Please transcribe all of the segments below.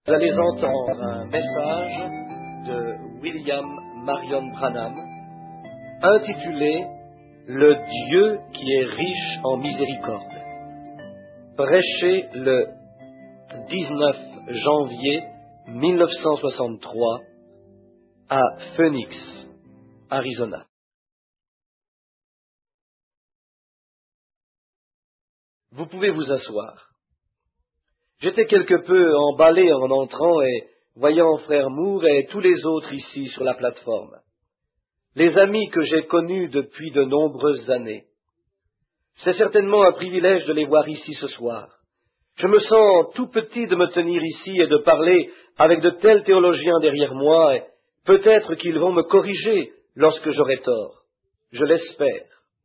Vous allez entendre un message de William Marion Branham intitulé « Le Dieu qui est riche en miséricorde », prêché le 19 janvier 1963 à Phoenix, Arizona. Vous pouvez vous asseoir. J'étais quelque peu emballé en entrant et voyant frère Moore et tous les autres ici sur la plateforme. Les amis que j'ai connus depuis de nombreuses années. C'est certainement un privilège de les voir ici ce soir. Je me sens tout petit de me tenir ici et de parler avec de tels théologiens derrière moi, et peut-être qu'ils vont me corriger lorsque j'aurai tort. Je l'espère.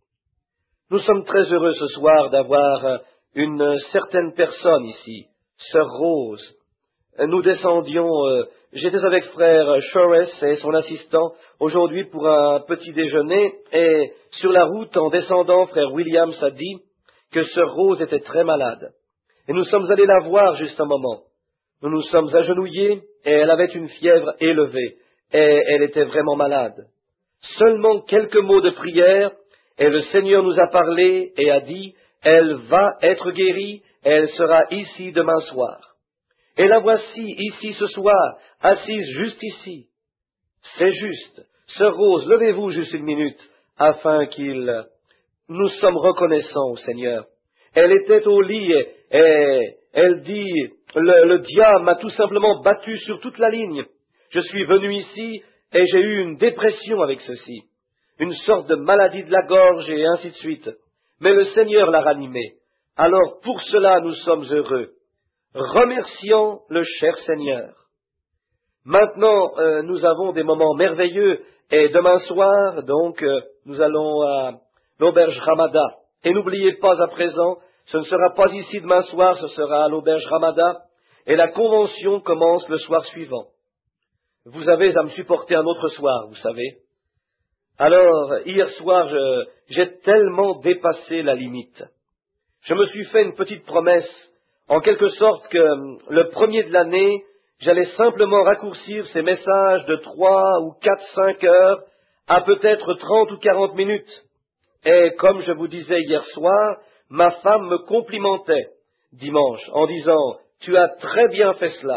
Nous sommes très heureux ce soir d'avoir une certaine personne ici, Sœur Rose. Nous descendions, j'étais avec frère Shores et son assistant aujourd'hui pour un petit déjeuner, et sur la route, en descendant, frère Williams a dit que Sœur Rose était très malade. Et nous sommes allés la voir juste un moment. Nous nous sommes agenouillés et elle avait une fièvre élevée et elle était vraiment malade. Seulement quelques mots de prière et le Seigneur nous a parlé et a dit « Elle va être guérie et elle sera ici demain soir. » Et la voici ici ce soir, assise juste ici. C'est juste. Sœur Rose, levez-vous juste une minute afin qu'il... Nous sommes reconnaissants au Seigneur. Elle était au lit et elle dit, le diable m'a tout simplement battu sur toute la ligne. Je suis venu ici et j'ai eu une dépression avec ceci, une sorte de maladie de la gorge et ainsi de suite. Mais le Seigneur l'a ranimée. Alors pour cela nous sommes heureux. Remercions le cher Seigneur. Maintenant, nous avons des moments merveilleux et demain soir, donc, nous allons à l'auberge Ramada. Et n'oubliez pas à présent, ce ne sera pas ici demain soir, ce sera à l'auberge Ramada, et la convention commence le soir suivant. Vous avez à me supporter un autre soir, vous savez. Alors, hier soir, j'ai tellement dépassé la limite. Je me suis fait une petite promesse, en quelque sorte que le premier de l'année, j'allais simplement raccourcir ces messages de 3 ou 4, 5 heures à peut-être 30 ou 40 minutes. Et comme je vous disais hier soir, ma femme me complimentait dimanche en disant « Tu as très bien fait cela ».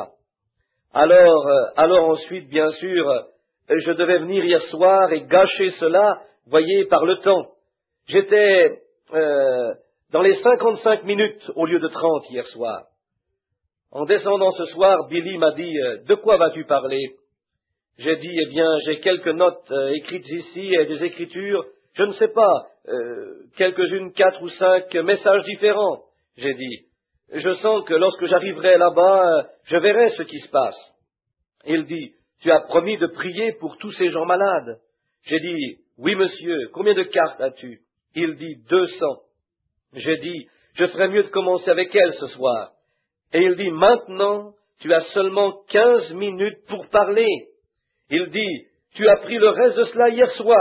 Alors ensuite, bien sûr, je devais venir hier soir et gâcher cela, voyez, par le temps. J'étais dans les 55 minutes au lieu de 30 hier soir. En descendant ce soir, Billy m'a dit « De quoi vas-tu parler ?» J'ai dit « Eh bien, j'ai quelques notes écrites ici et des écritures, je ne sais pas, quelques-unes, 4 ou 5 messages différents. » J'ai dit « Je sens que lorsque j'arriverai là-bas, je verrai ce qui se passe. » Il dit « Tu as promis de prier pour tous ces gens malades. » J'ai dit « Oui, monsieur, combien de cartes as-tu » Il dit « 200. » J'ai dit « Je ferais mieux de commencer avec elle ce soir. » Et il dit « Maintenant, tu as seulement 15 minutes pour parler. » Il dit « Tu as pris le reste de cela hier soir. »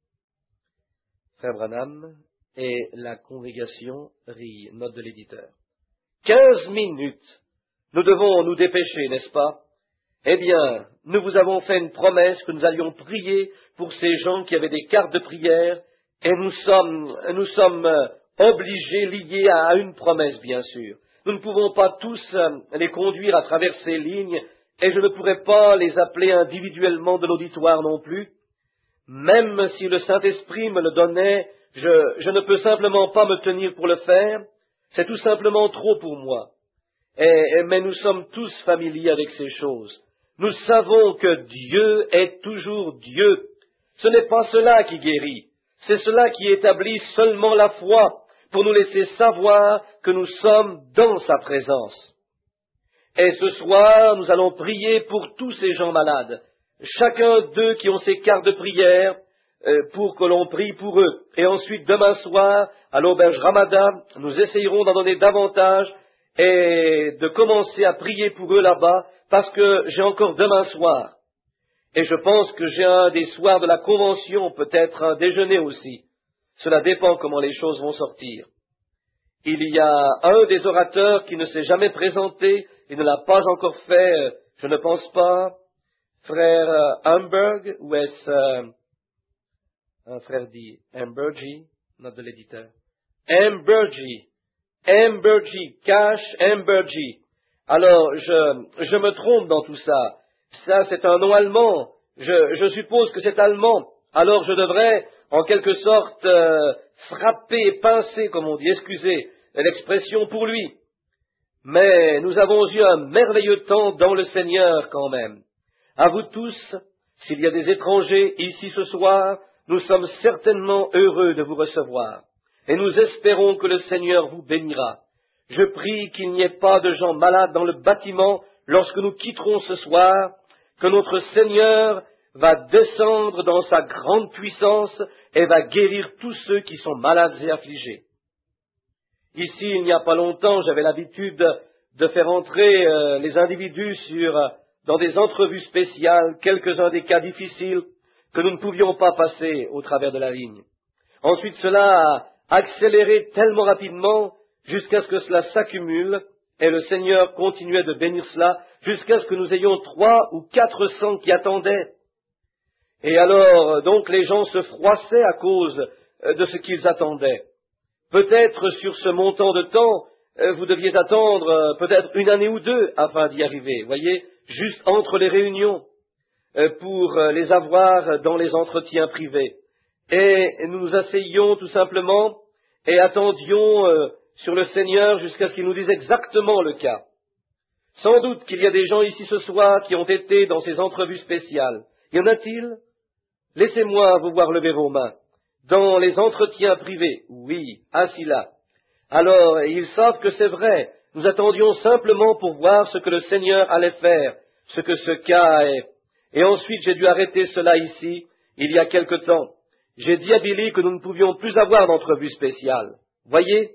Frère Branham et la congrégation rit, note de l'éditeur. 15 minutes. Nous devons nous dépêcher, n'est-ce pas? Eh bien, nous vous avons fait une promesse que nous allions prier pour ces gens qui avaient des cartes de prière, et nous sommes obligés, liés à une promesse, bien sûr. Nous ne pouvons pas tous les conduire à travers ces lignes, et je ne pourrais pas les appeler individuellement de l'auditoire non plus. Même si le Saint-Esprit me le donnait, je ne peux simplement pas me tenir pour le faire. C'est tout simplement trop pour moi. Mais nous sommes tous familiers avec ces choses. Nous savons que Dieu est toujours Dieu. Ce n'est pas cela qui guérit. C'est cela qui établit seulement la foi pour nous laisser savoir que nous sommes dans sa présence. Et ce soir, nous allons prier pour tous ces gens malades. Chacun d'eux qui ont ces cartes de prière pour que l'on prie pour eux. Et ensuite, demain soir, à l'auberge Ramada, nous essayerons d'en donner davantage et de commencer à prier pour eux là-bas, parce que j'ai encore demain soir. Et je pense que j'ai un des soirs de la convention, peut-être un déjeuner aussi. Cela dépend comment les choses vont sortir. Il y a un des orateurs qui ne s'est jamais présenté, il ne l'a pas encore fait, je ne pense pas. Frère Hamburg, ou est-ce un frère dit Hamburgi, note de l'éditeur. Hamburgi, Cash Hamburgi. Alors, je me trompe dans tout ça. Ça, c'est un nom allemand. Je suppose que c'est allemand. Alors, je devrais, en quelque sorte, frapper, pincer, comme on dit, excusez l'expression pour lui. Mais nous avons eu un merveilleux temps dans le Seigneur quand même. À vous tous, s'il y a des étrangers ici ce soir, nous sommes certainement heureux de vous recevoir. Et nous espérons que le Seigneur vous bénira. Je prie qu'il n'y ait pas de gens malades dans le bâtiment lorsque nous quitterons ce soir, que notre Seigneur va descendre dans sa grande puissance et va guérir tous ceux qui sont malades et affligés. Ici, il n'y a pas longtemps, j'avais l'habitude de faire entrer les individus dans des entrevues spéciales, quelques-uns des cas difficiles que nous ne pouvions pas passer au travers de la ligne. Ensuite, cela a accéléré tellement rapidement jusqu'à ce que cela s'accumule, et le Seigneur continuait de bénir cela jusqu'à ce que nous ayons 300 ou 400 qui attendaient. Et alors, donc, les gens se froissaient à cause de ce qu'ils attendaient. Peut-être sur ce montant de temps, vous deviez attendre peut-être 1 année ou 2 afin d'y arriver, voyez, juste entre les réunions, pour les avoir dans les entretiens privés. Et nous nous asseyions tout simplement et attendions sur le Seigneur jusqu'à ce qu'il nous dise exactement le cas. Sans doute qu'il y a des gens ici ce soir qui ont été dans ces entrevues spéciales. Y en a-t-il? Laissez-moi vous voir lever vos mains. Dans les entretiens privés, oui, assis là. Alors, ils savent que c'est vrai. Nous attendions simplement pour voir ce que le Seigneur allait faire, ce que ce cas est. Et ensuite, j'ai dû arrêter cela ici, il y a quelque temps. J'ai dit à Billy que nous ne pouvions plus avoir d'entrevue spéciale. Voyez,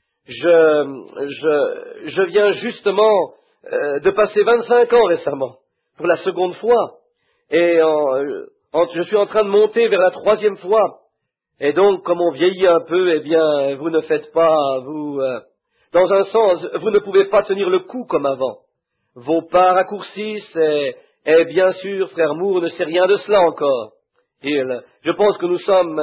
je viens justement de passer 25 ans récemment, pour la seconde fois. Et je suis en train de monter vers la 3e fois. Et donc, comme on vieillit un peu, eh bien, vous ne faites pas, dans un sens, vous ne pouvez pas tenir le coup comme avant. Vos pas raccourcissent, et bien sûr, frère Moore ne sait rien de cela encore. Je pense que nous sommes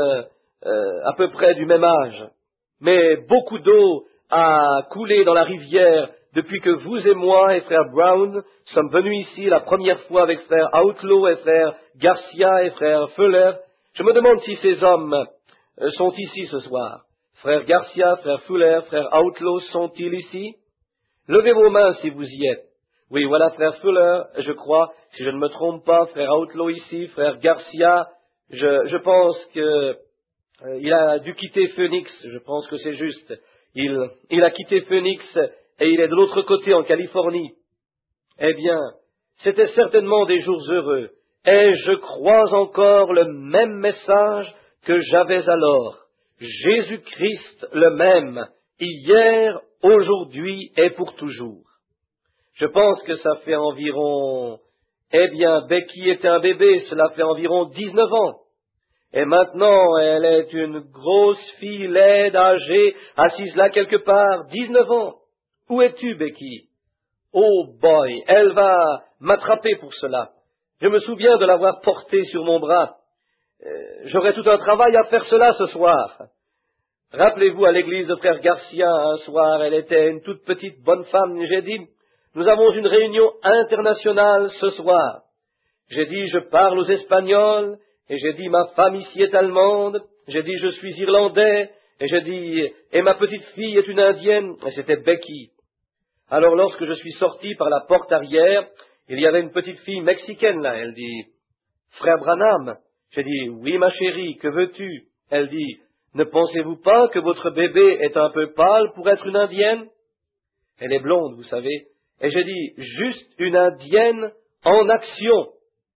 à peu près du même âge. Mais beaucoup d'eau a coulé dans la rivière depuis que vous et moi et frère Brown sommes venus ici la première fois avec frère Outlaw et frère Garcia et frère Fuller. Je me demande si ces hommes sont ici ce soir. Frère Garcia, frère Fuller, frère Outlaw, sont-ils ici? Levez vos mains si vous y êtes. Oui, voilà frère Fuller, je crois, si je ne me trompe pas, frère Outlaw ici, frère Garcia, je pense que il a dû quitter Phoenix, je pense que c'est juste. Il a quitté Phoenix et il est de l'autre côté en Californie. Eh bien, c'était certainement des jours heureux. Et je crois encore le même message que j'avais alors. Jésus-Christ le même, hier, aujourd'hui et pour toujours. Je pense que ça fait environ... Eh bien, Becky était un bébé, cela fait environ 19 ans. Et maintenant, elle est une grosse fille laide, âgée, assise là quelque part, 19 ans. Où es-tu, Becky? Oh boy, elle va m'attraper pour cela. Je me souviens de l'avoir portée sur mon bras. J'aurais tout un travail à faire cela ce soir. Rappelez-vous à l'église de frère Garcia, un soir, elle était une toute petite bonne femme. J'ai dit, nous avons une réunion internationale ce soir. J'ai dit, je parle aux Espagnols, et j'ai dit, ma femme ici est allemande, j'ai dit, je suis irlandais, et j'ai dit, et ma petite fille est une indienne, et c'était Becky. Alors lorsque je suis sorti par la porte arrière, il y avait une petite fille mexicaine là, elle dit, frère Branham. J'ai dit, oui ma chérie, que veux-tu? Elle dit, ne pensez-vous pas que votre bébé est un peu pâle pour être une indienne? Elle est blonde, vous savez. Et j'ai dit, juste une indienne en action.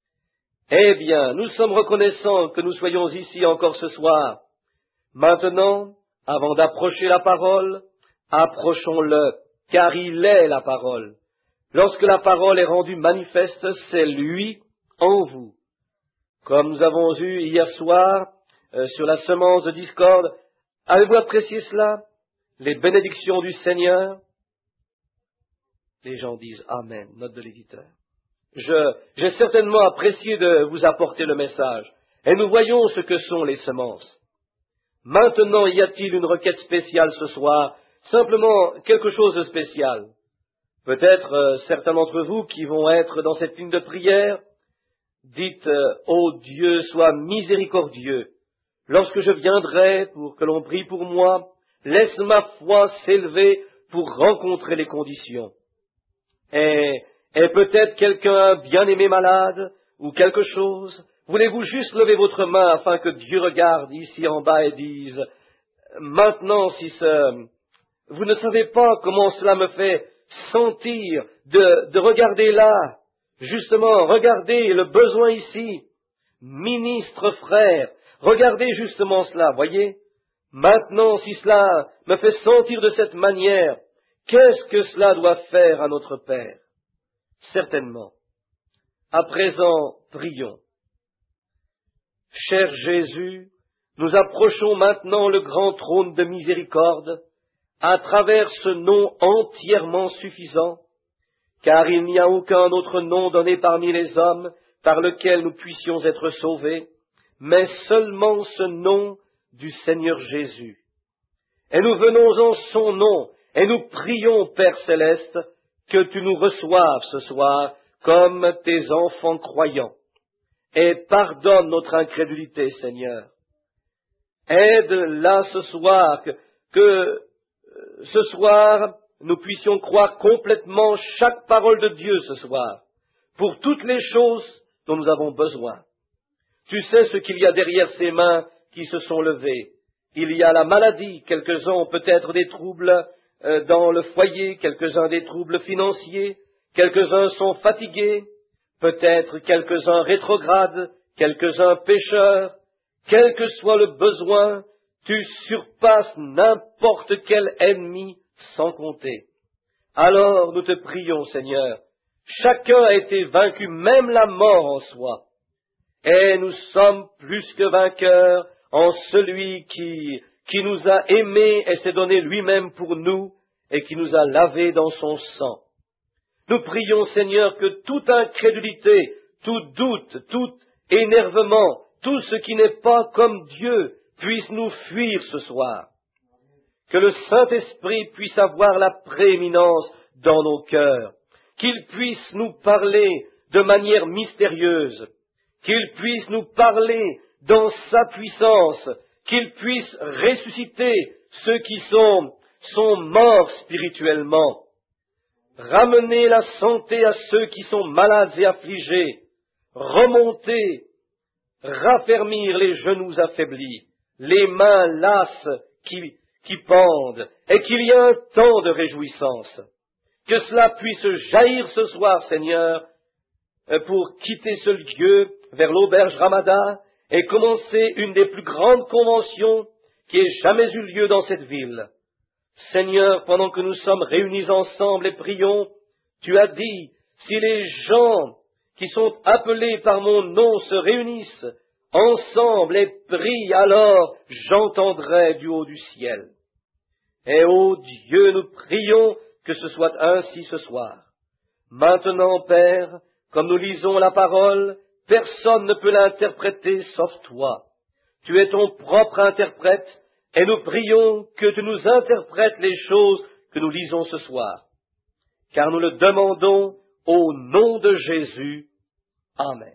Eh bien, nous sommes reconnaissants que nous soyons ici encore ce soir. Maintenant, avant d'approcher la parole, approchons-le, car il est la parole. Lorsque la parole est rendue manifeste, c'est lui en vous. Comme nous avons eu hier soir sur la semence de discorde, avez-vous apprécié cela? Les bénédictions du Seigneur? Les gens disent Amen, note de l'éditeur. J'ai certainement apprécié de vous apporter le message, et nous voyons ce que sont les semences. Maintenant, y a-t-il une requête spéciale ce soir? Simplement quelque chose de spécial. Peut-être certains d'entre vous qui vont être dans cette ligne de prière, dites ô Dieu, sois miséricordieux. Lorsque je viendrai pour que l'on prie pour moi, laisse ma foi s'élever pour rencontrer les conditions. Et peut-être quelqu'un bien-aimé malade ou quelque chose, voulez-vous juste lever votre main afin que Dieu regarde ici en bas et dise, maintenant si vous ne savez pas comment cela me fait sentir de regarder là, justement, regardez le besoin ici, ministre frère, regardez justement cela, voyez. Maintenant, si cela me fait sentir de cette manière, qu'est-ce que cela doit faire à notre Père? Certainement. À présent, prions. Cher Jésus, nous approchons maintenant le grand trône de miséricorde à travers ce nom entièrement suffisant, car il n'y a aucun autre nom donné parmi les hommes par lequel nous puissions être sauvés, mais seulement ce nom du Seigneur Jésus. Et nous venons en son nom, et nous prions, Père céleste, que tu nous reçoives ce soir comme tes enfants croyants, et pardonne notre incrédulité, Seigneur. Aide là ce soir, que ce soir nous puissions croire complètement chaque parole de Dieu ce soir, pour toutes les choses dont nous avons besoin. Tu sais ce qu'il y a derrière ces mains qui se sont levées. Il y a la maladie, quelques-uns ont peut-être des troubles dans le foyer, quelques-uns des troubles financiers, quelques-uns sont fatigués, peut-être quelques-uns rétrogrades, quelques-uns pécheurs. Quel que soit le besoin, tu surpasses n'importe quel ennemi sans compter. Alors nous te prions, Seigneur, chacun a été vaincu, même la mort en soi. Et nous sommes plus que vainqueurs en celui qui nous a aimés et s'est donné lui-même pour nous et qui nous a lavés dans son sang. Nous prions, Seigneur, que toute incrédulité, tout doute, tout énervement, tout ce qui n'est pas comme Dieu puisse nous fuir ce soir. Que le Saint-Esprit puisse avoir la prééminence dans nos cœurs, qu'il puisse nous parler de manière mystérieuse, qu'il puisse nous parler dans sa puissance, qu'il puisse ressusciter ceux qui sont morts spirituellement, ramener la santé à ceux qui sont malades et affligés, remonter, raffermir les genoux affaiblis, les mains lasses qui pendent, et qu'il y ait un temps de réjouissance. Que cela puisse jaillir ce soir, Seigneur, pour quitter ce lieu vers l'auberge Ramada et commencer une des plus grandes conventions qui ait jamais eu lieu dans cette ville. Seigneur, pendant que nous sommes réunis ensemble et prions, tu as dit, si les gens qui sont appelés par mon nom se réunissent ensemble et prient, alors j'entendrai du haut du ciel. Et ô Dieu, nous prions que ce soit ainsi ce soir. Maintenant, Père, comme nous lisons la parole, personne ne peut l'interpréter sauf toi. Tu es ton propre interprète, et nous prions que tu nous interprètes les choses que nous lisons ce soir. Car nous le demandons au nom de Jésus. Amen.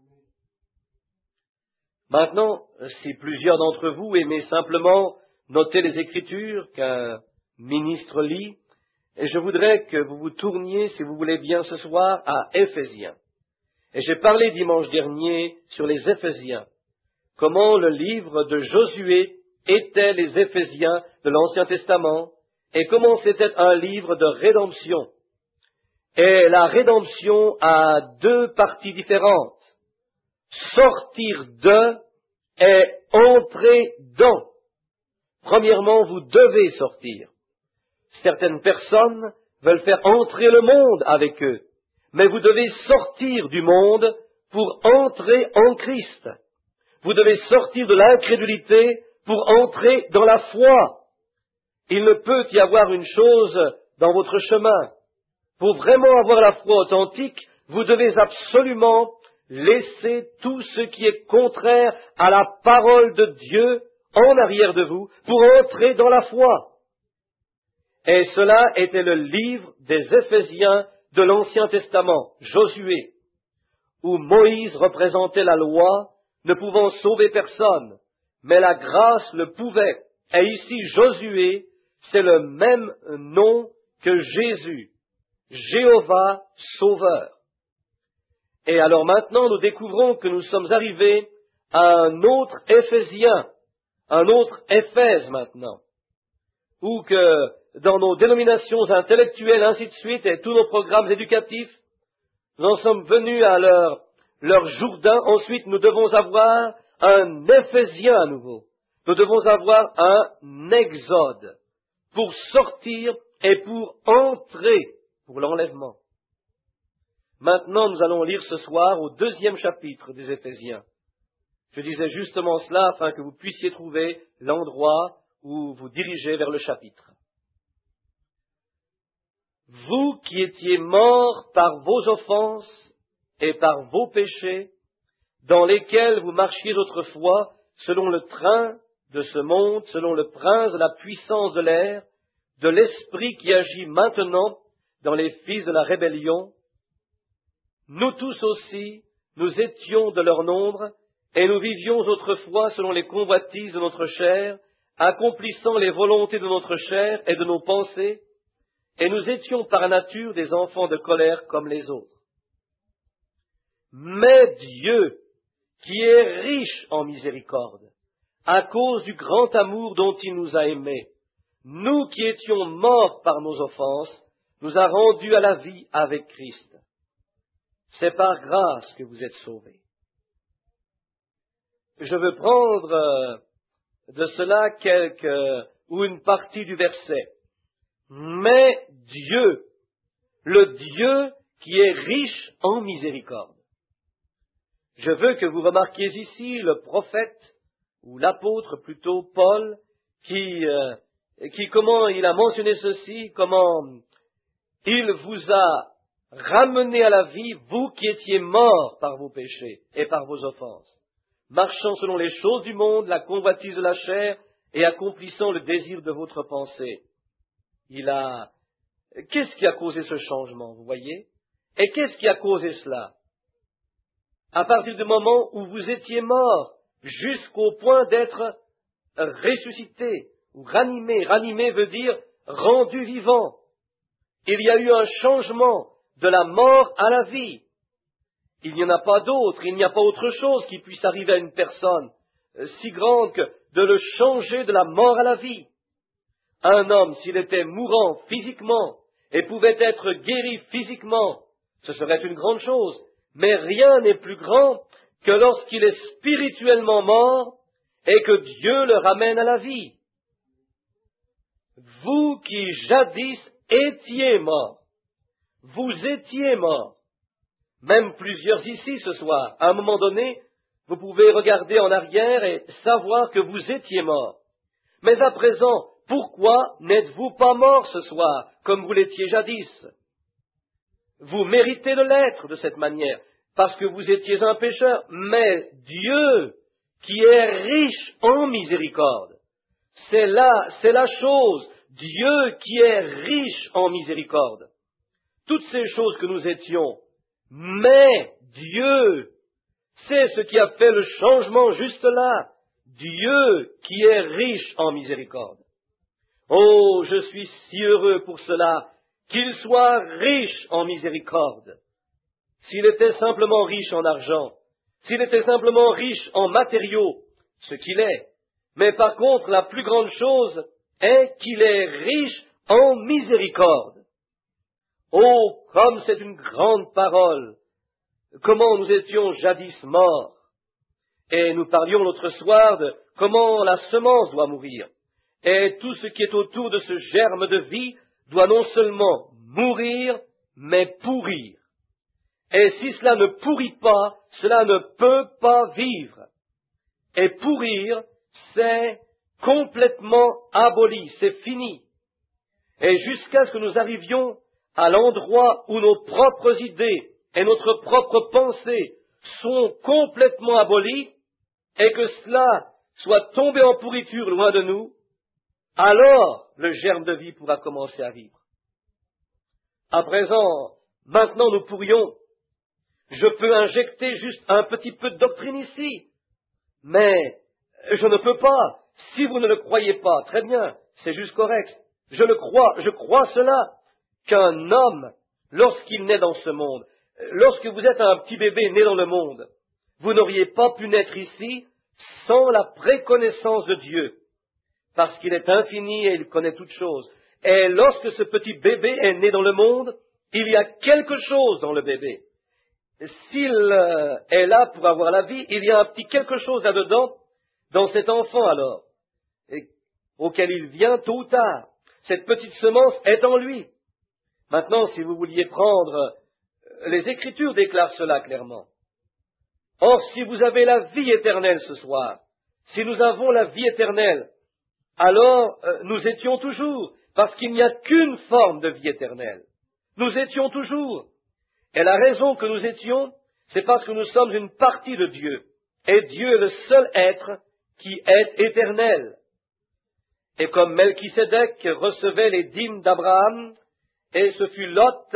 Maintenant, si plusieurs d'entre vous aimez simplement noter les Écritures qu'un ministre lit, et je voudrais que vous vous tourniez, si vous voulez bien, ce soir, à Éphésiens. Et j'ai parlé dimanche dernier sur les Éphésiens, comment le livre de Josué était les Éphésiens de l'Ancien Testament, et comment c'était un livre de rédemption. Et la rédemption a deux parties différentes. Sortir de et entrer dans. Premièrement, vous devez sortir. Certaines personnes veulent faire entrer le monde avec eux, mais vous devez sortir du monde pour entrer en Christ. Vous devez sortir de l'incrédulité pour entrer dans la foi. Il ne peut y avoir une chose dans votre chemin. Pour vraiment avoir la foi authentique, vous devez absolument laisser tout ce qui est contraire à la parole de Dieu en arrière de vous pour entrer dans la foi. Et cela était le livre des Éphésiens de l'Ancien Testament, Josué, où Moïse représentait la loi, ne pouvant sauver personne, mais la grâce le pouvait. Et ici, Josué, c'est le même nom que Jésus, Jéhovah Sauveur. Et alors maintenant, nous découvrons que nous sommes arrivés à un autre Éphésien, un autre Éphèse maintenant, où que dans nos dénominations intellectuelles, ainsi de suite, et tous nos programmes éducatifs, nous en sommes venus à leur Jourdain. Ensuite, nous devons avoir un Éphésien à nouveau. Nous devons avoir un Exode pour sortir et pour entrer, pour l'enlèvement. Maintenant, nous allons lire ce soir au 2e chapitre des Éphésiens. Je disais justement cela afin que vous puissiez trouver l'endroit où vous dirigez vers le chapitre. Vous qui étiez morts par vos offenses et par vos péchés, dans lesquels vous marchiez autrefois, selon le train de ce monde, selon le prince de la puissance de l'air, de l'esprit qui agit maintenant dans les fils de la rébellion, nous tous aussi, nous étions de leur nombre, et nous vivions autrefois selon les convoitises de notre chair, accomplissant les volontés de notre chair et de nos pensées, et nous étions par nature des enfants de colère comme les autres. Mais Dieu, qui est riche en miséricorde, à cause du grand amour dont il nous a aimés, nous qui étions morts par nos offenses, nous a rendus à la vie avec Christ. C'est par grâce que vous êtes sauvés. Je veux prendre de cela ou une partie du verset. Mais Dieu, le Dieu qui est riche en miséricorde. Je veux que vous remarquiez ici le prophète, ou l'apôtre plutôt, Paul, qui comment il a mentionné ceci, comment il vous a ramené à la vie, vous qui étiez morts par vos péchés et par vos offenses, marchant selon les choses du monde, la convoitise de la chair, et accomplissant le désir de votre pensée. Qu'est-ce qui a causé ce changement, vous voyez? Et qu'est-ce qui a causé cela? À partir du moment où vous étiez mort, jusqu'au point d'être ressuscité, ou ranimé. Ranimé veut dire rendu vivant. Il y a eu un changement de la mort à la vie. Il n'y en a pas d'autre, il n'y a pas autre chose qui puisse arriver à une personne si grande que de le changer de la mort à la vie. Un homme, s'il était mourant physiquement et pouvait être guéri physiquement, ce serait une grande chose. Mais rien n'est plus grand que lorsqu'il est spirituellement mort et que Dieu le ramène à la vie. Vous qui jadis étiez morts, vous étiez morts. Même plusieurs ici ce soir, à un moment donné, vous pouvez regarder en arrière et savoir que vous étiez morts. Mais à présent, pourquoi n'êtes-vous pas morts ce soir, comme vous l'étiez jadis? Vous méritez de l'être de cette manière, parce que vous étiez un pécheur. Mais Dieu, qui est riche en miséricorde, c'est la chose, Dieu qui est riche en miséricorde. Toutes ces choses que nous étions, mais Dieu, c'est ce qui a fait le changement juste là. Dieu qui est riche en miséricorde. Oh, je suis si heureux pour cela, qu'il soit riche en miséricorde. S'il était simplement riche en argent, s'il était simplement riche en matériaux, ce qu'il est, mais par contre, la plus grande chose est qu'il est riche en miséricorde. Oh, comme c'est une grande parole! Comment nous étions jadis morts! Et nous parlions l'autre soir de comment la semence doit mourir. Et tout ce qui est autour de ce germe de vie doit non seulement mourir, mais pourrir. Et si cela ne pourrit pas, cela ne peut pas vivre. Et pourrir, c'est complètement aboli, c'est fini. Et jusqu'à ce que nous arrivions à l'endroit où nos propres idées et notre propre pensée sont complètement abolies, et que cela soit tombé en pourriture loin de nous, alors le germe de vie pourra commencer à vivre. À présent, maintenant nous pourrions, je peux injecter juste un petit peu de doctrine ici, mais je ne peux pas. Si vous ne le croyez pas, très bien, c'est juste correct. Je le crois, je crois cela, qu'un homme, lorsqu'il naît dans ce monde, lorsque vous êtes un petit bébé né dans le monde, vous n'auriez pas pu naître ici sans la préconnaissance de Dieu, parce qu'il est infini et il connaît toutes choses. Et lorsque ce petit bébé est né dans le monde, il y a quelque chose dans le bébé. S'il est là pour avoir la vie, il y a un petit quelque chose là-dedans, dans cet enfant alors, auquel il vient tôt ou tard. Cette petite semence est en lui. Maintenant, si vous vouliez prendre, les Écritures déclarent cela clairement. Or, si vous avez la vie éternelle ce soir, si nous avons la vie éternelle, alors nous étions toujours, parce qu'il n'y a qu'une forme de vie éternelle. Nous étions toujours. Et la raison que nous étions, c'est parce que nous sommes une partie de Dieu. Et Dieu est le seul être qui est éternel. Et comme Melchisédek recevait les dîmes d'Abraham, et ce fut Lot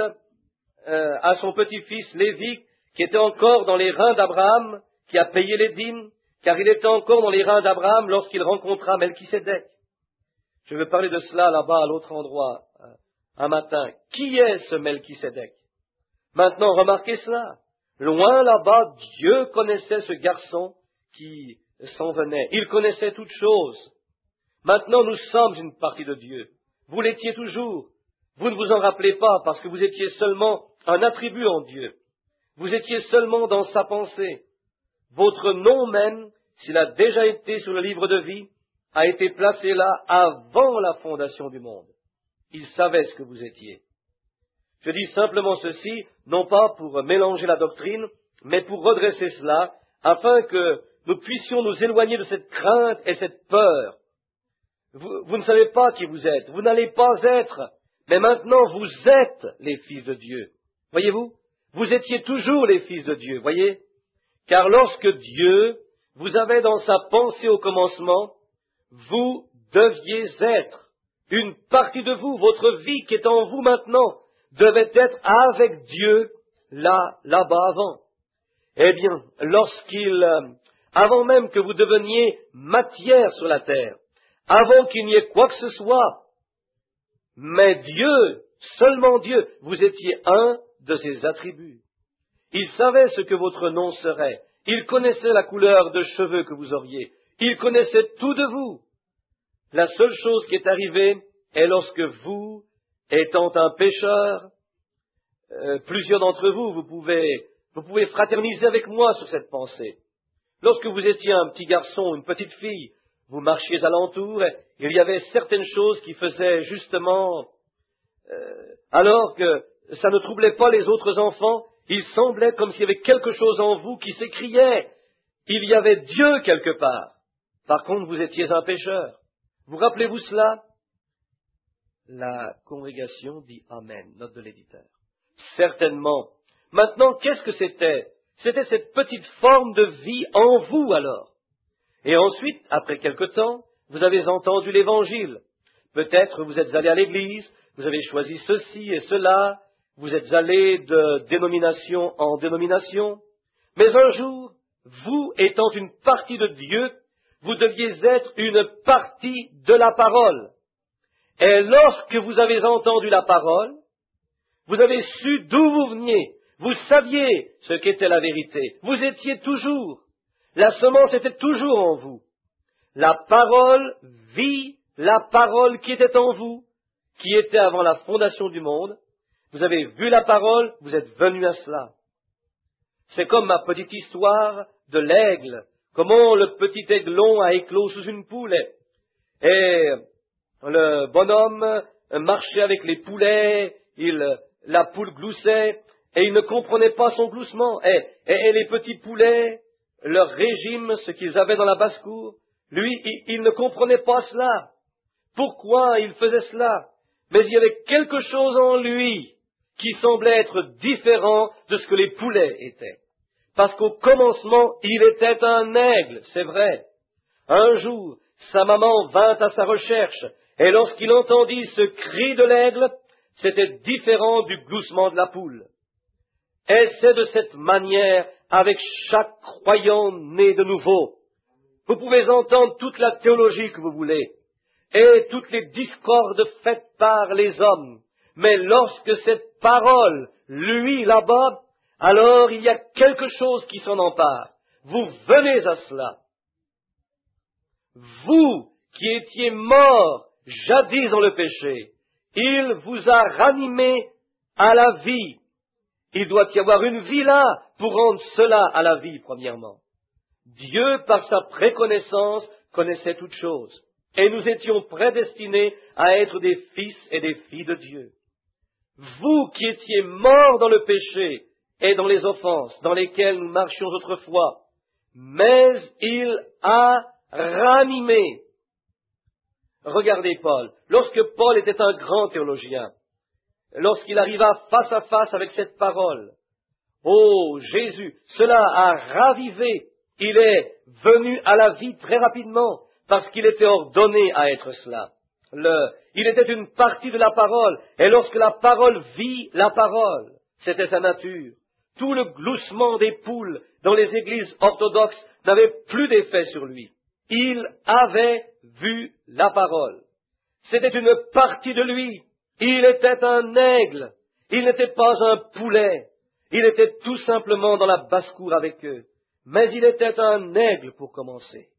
à son petit-fils Lévi, qui était encore dans les reins d'Abraham, qui a payé les dîmes, car il était encore dans les reins d'Abraham lorsqu'il rencontra Melchisédek. Je vais parler de cela là-bas à l'autre endroit, un matin. Qui est ce Melchisédek? Maintenant, remarquez cela. Loin là-bas, Dieu connaissait ce garçon qui s'en venait. Il connaissait toutes choses. Maintenant, nous sommes une partie de Dieu. Vous l'étiez toujours. Vous ne vous en rappelez pas parce que vous étiez seulement un attribut en Dieu. Vous étiez seulement dans sa pensée. Votre nom même, s'il a déjà été sur le livre de vie, a été placé là avant la fondation du monde. Il savait ce que vous étiez. Je dis simplement ceci, non pas pour mélanger la doctrine, mais pour redresser cela, afin que nous puissions nous éloigner de cette crainte et cette peur. Vous ne savez pas qui vous êtes, vous n'allez pas être, mais maintenant vous êtes les fils de Dieu. Voyez-vous? Vous étiez toujours les fils de Dieu, voyez? Car lorsque Dieu vous avait dans sa pensée au commencement, vous deviez être une partie de vous, votre vie qui est en vous maintenant, devait être avec Dieu là-bas avant. Eh bien, avant même que vous deveniez matière sur la terre, avant qu'il n'y ait quoi que ce soit, mais Dieu, seulement Dieu, vous étiez un de ses attributs. Il savait ce que votre nom serait. Il connaissait la couleur de cheveux que vous auriez. Il connaissait tout de vous. La seule chose qui est arrivée est lorsque vous, étant un pécheur, plusieurs d'entre vous, vous pouvez fraterniser avec moi sur cette pensée. Lorsque vous étiez un petit garçon, une petite fille, vous marchiez alentour, et il y avait certaines choses qui faisaient justement, alors que ça ne troublait pas les autres enfants, il semblait comme s'il y avait quelque chose en vous qui s'écriait. Il y avait Dieu quelque part. Par contre, vous étiez un pécheur. Vous rappelez-vous cela? La congrégation dit Amen, note de l'éditeur. Certainement. Maintenant, qu'est-ce que c'était? C'était cette petite forme de vie en vous alors. Et ensuite, après quelque temps, vous avez entendu l'Évangile. Peut-être vous êtes allé à l'église, vous avez choisi ceci et cela, vous êtes allé de dénomination en dénomination. Mais un jour, vous étant une partie de Dieu, vous deviez être une partie de la parole. Et lorsque vous avez entendu la parole, vous avez su d'où vous veniez. Vous saviez ce qu'était la vérité. Vous étiez toujours. La semence était toujours en vous. La parole vit la parole qui était en vous, qui était avant la fondation du monde. Vous avez vu la parole, vous êtes venu à cela. C'est comme ma petite histoire de l'aigle. Comment le petit aiglon a éclos sous une poule. Et le bonhomme marchait avec les poulets, la poule gloussait, et il ne comprenait pas son gloussement. Et les petits poulets, leur régime, ce qu'ils avaient dans la basse-cour, lui, il ne comprenait pas cela. Pourquoi il faisait cela? Mais il y avait quelque chose en lui qui semblait être différent de ce que les poulets étaient. Parce qu'au commencement, il était un aigle, c'est vrai. Un jour, sa maman vint à sa recherche, et lorsqu'il entendit ce cri de l'aigle, c'était différent du gloussement de la poule. Et c'est de cette manière avec chaque croyant né de nouveau. Vous pouvez entendre toute la théologie que vous voulez, et toutes les discordes faites par les hommes, mais lorsque cette parole luit là-bas, alors il y a quelque chose qui s'en empare. Vous venez à cela. Vous qui étiez morts jadis dans le péché, il vous a ranimés à la vie. Il doit y avoir une vie là pour rendre cela à la vie, premièrement. Dieu, par sa préconnaissance, connaissait toutes choses, et nous étions prédestinés à être des fils et des filles de Dieu. Vous qui étiez morts dans le péché et dans les offenses dans lesquelles nous marchions autrefois, mais il a ranimé. Regardez Paul. Lorsque Paul était un grand théologien, lorsqu'il arriva face à face avec cette parole, oh Jésus, cela a ravivé. Il est venu à la vie très rapidement parce qu'il était ordonné à être cela. Il était une partie de la parole, et lorsque la parole vit la parole, c'était sa nature. Tout le gloussement des poules dans les églises orthodoxes n'avait plus d'effet sur lui. Il avait vu la parole. C'était une partie de lui. Il était un aigle. Il n'était pas un poulet. Il était tout simplement dans la basse-cour avec eux. Mais il était un aigle pour commencer.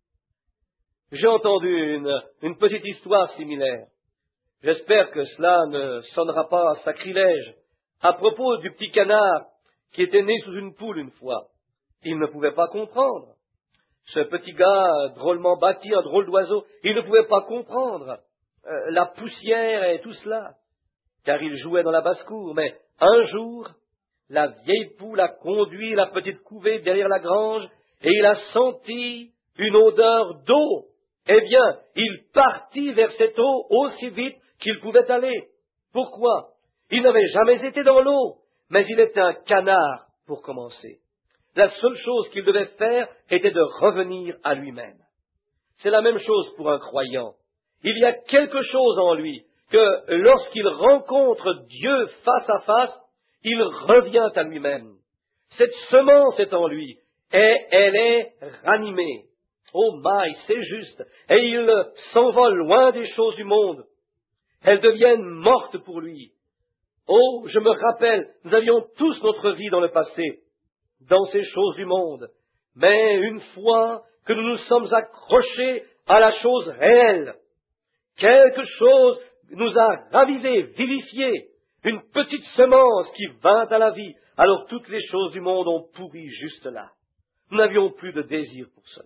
J'ai entendu une petite histoire similaire. J'espère que cela ne sonnera pas sacrilège. À propos du petit canard qui était né sous une poule une fois. Il ne pouvait pas comprendre. Ce petit gars drôlement bâti, un drôle d'oiseau, il ne pouvait pas comprendre la poussière et tout cela, car il jouait dans la basse-cour. Mais un jour, la vieille poule a conduit la petite couvée derrière la grange et il a senti une odeur d'eau. Eh bien, il partit vers cette eau aussi vite qu'il pouvait aller. Pourquoi? Il n'avait jamais été dans l'eau, mais il était un canard pour commencer. La seule chose qu'il devait faire était de revenir à lui-même. C'est la même chose pour un croyant. Il y a quelque chose en lui que lorsqu'il rencontre Dieu face à face, il revient à lui-même. Cette semence est en lui et elle est ranimée. Oh my, c'est juste. Et il s'envole loin des choses du monde. Elles deviennent mortes pour lui. Oh, je me rappelle, nous avions tous notre vie dans le passé, dans ces choses du monde. Mais une fois que nous nous sommes accrochés à la chose réelle, quelque chose nous a ravivés, vivifiés, une petite semence qui vint à la vie, alors toutes les choses du monde ont pourri juste là. Nous n'avions plus de désir pour cela.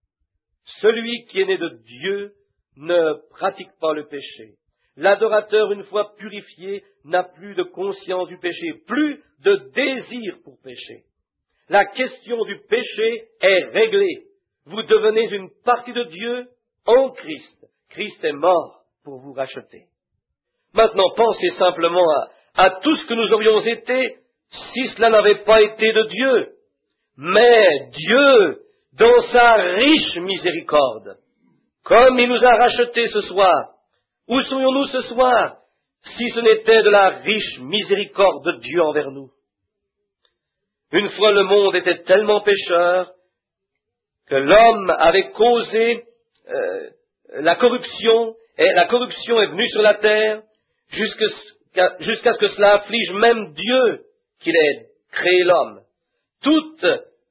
Celui qui est né de Dieu ne pratique pas le péché. L'adorateur, une fois purifié, n'a plus de conscience du péché, plus de désir pour pécher. La question du péché est réglée. Vous devenez une partie de Dieu en Christ. Christ est mort pour vous racheter. Maintenant, pensez simplement à tout ce que nous aurions été si cela n'avait pas été de Dieu. Mais Dieu, dans sa riche miséricorde, comme il nous a rachetés ce soir, où serions-nous ce soir si ce n'était de la riche miséricorde de Dieu envers nous? Une fois le monde était tellement pécheur que l'homme avait causé la corruption, et la corruption est venue sur la terre jusqu'à ce que cela afflige même Dieu qu'il ait créé l'homme. Toute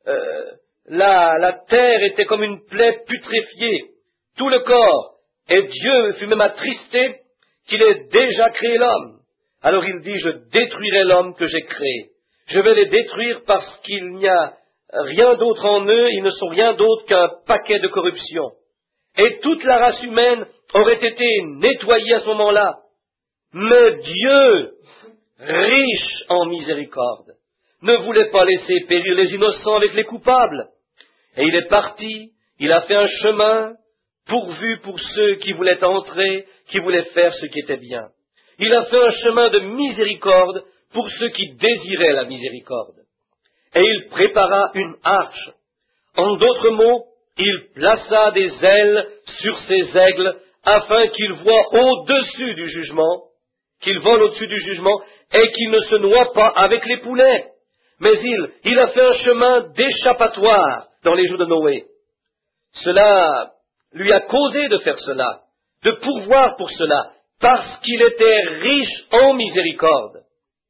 la terre était comme une plaie putréfiée, tout le corps, et Dieu fut même attristé qu'il ait déjà créé l'homme. Alors il dit, je détruirai l'homme que j'ai créé. Je vais les détruire parce qu'il n'y a rien d'autre en eux, ils ne sont rien d'autre qu'un paquet de corruption. Et toute la race humaine aurait été nettoyée à ce moment-là. Mais Dieu, riche en miséricorde, ne voulait pas laisser périr les innocents avec les coupables. Et il est parti, il a fait un chemin pourvu pour ceux qui voulaient entrer, qui voulaient faire ce qui était bien. Il a fait un chemin de miséricorde pour ceux qui désiraient la miséricorde. Et il prépara une arche. En d'autres mots, il plaça des ailes sur ses aigles afin qu'ils voient au-dessus du jugement, qu'ils volent au-dessus du jugement et qu'ils ne se noient pas avec les poulets. Mais il a fait un chemin d'échappatoire dans les jours de Noé. Cela lui a causé de faire cela, de pourvoir pour cela, parce qu'il était riche en miséricorde.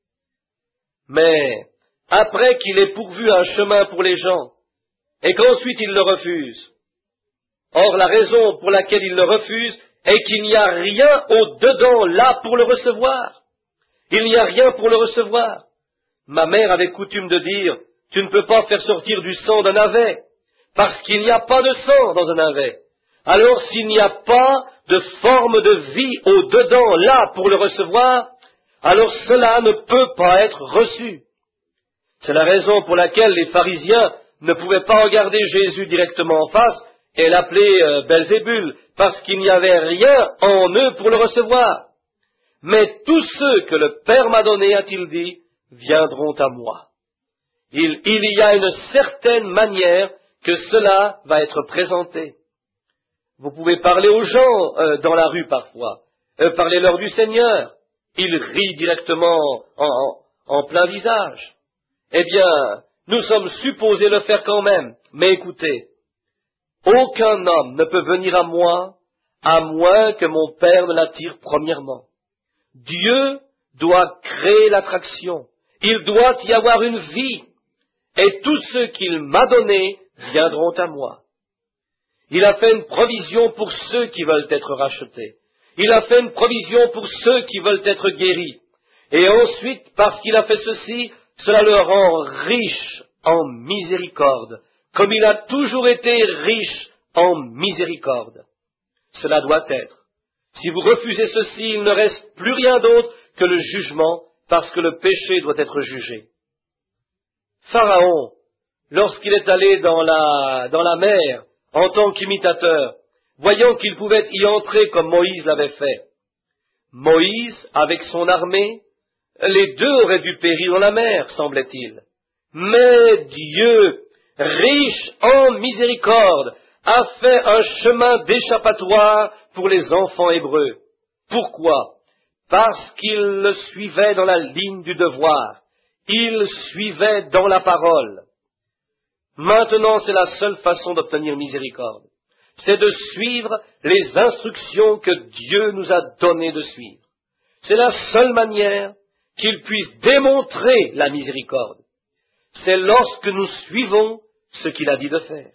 Mais après qu'il ait pourvu un chemin pour les gens, et qu'ensuite il le refuse. Or, la raison pour laquelle il le refuse est qu'il n'y a rien au-dedans là pour le recevoir. Il n'y a rien pour le recevoir. Ma mère avait coutume de dire, tu ne peux pas faire sortir du sang d'un navet, parce qu'il n'y a pas de sang dans un navet. Alors, s'il n'y a pas de forme de vie au-dedans là pour le recevoir, alors cela ne peut pas être reçu. C'est la raison pour laquelle les pharisiens ne pouvaient pas regarder Jésus directement en face et l'appeler Belzébul, parce qu'il n'y avait rien en eux pour le recevoir. Mais tous ceux que le Père m'a donnés, a-t-il dit, viendront à moi. Il y a une certaine manière que cela va être présenté. Vous pouvez parler aux gens dans la rue parfois, parlez-leur du Seigneur. Ils rient directement en plein visage. Eh bien, nous sommes supposés le faire quand même. Mais écoutez, aucun homme ne peut venir à moi à moins que mon Père ne l'attire premièrement. Dieu doit créer l'attraction. Il doit y avoir une vie. Et tous ceux qu'il m'a donnés viendront à moi. Il a fait une provision pour ceux qui veulent être rachetés. Il a fait une provision pour ceux qui veulent être guéris. Et ensuite, parce qu'il a fait ceci, cela le rend riche en miséricorde, comme il a toujours été riche en miséricorde. Cela doit être. Si vous refusez ceci, il ne reste plus rien d'autre que le jugement, parce que le péché doit être jugé. Pharaon, lorsqu'il est allé dans la mer, en tant qu'imitateur, voyant qu'il pouvait y entrer comme Moïse l'avait fait, Moïse, avec son armée, les deux auraient dû périr dans la mer, semblait-il. Mais Dieu, riche en miséricorde, a fait un chemin d'échappatoire pour les enfants hébreux. Pourquoi? Parce qu'ils le suivaient dans la ligne du devoir. Ils suivaient dans la parole. Maintenant, c'est la seule façon d'obtenir miséricorde. C'est de suivre les instructions que Dieu nous a donné de suivre. C'est la seule manière qu'il puisse démontrer la miséricorde. C'est lorsque nous suivons ce qu'il a dit de faire.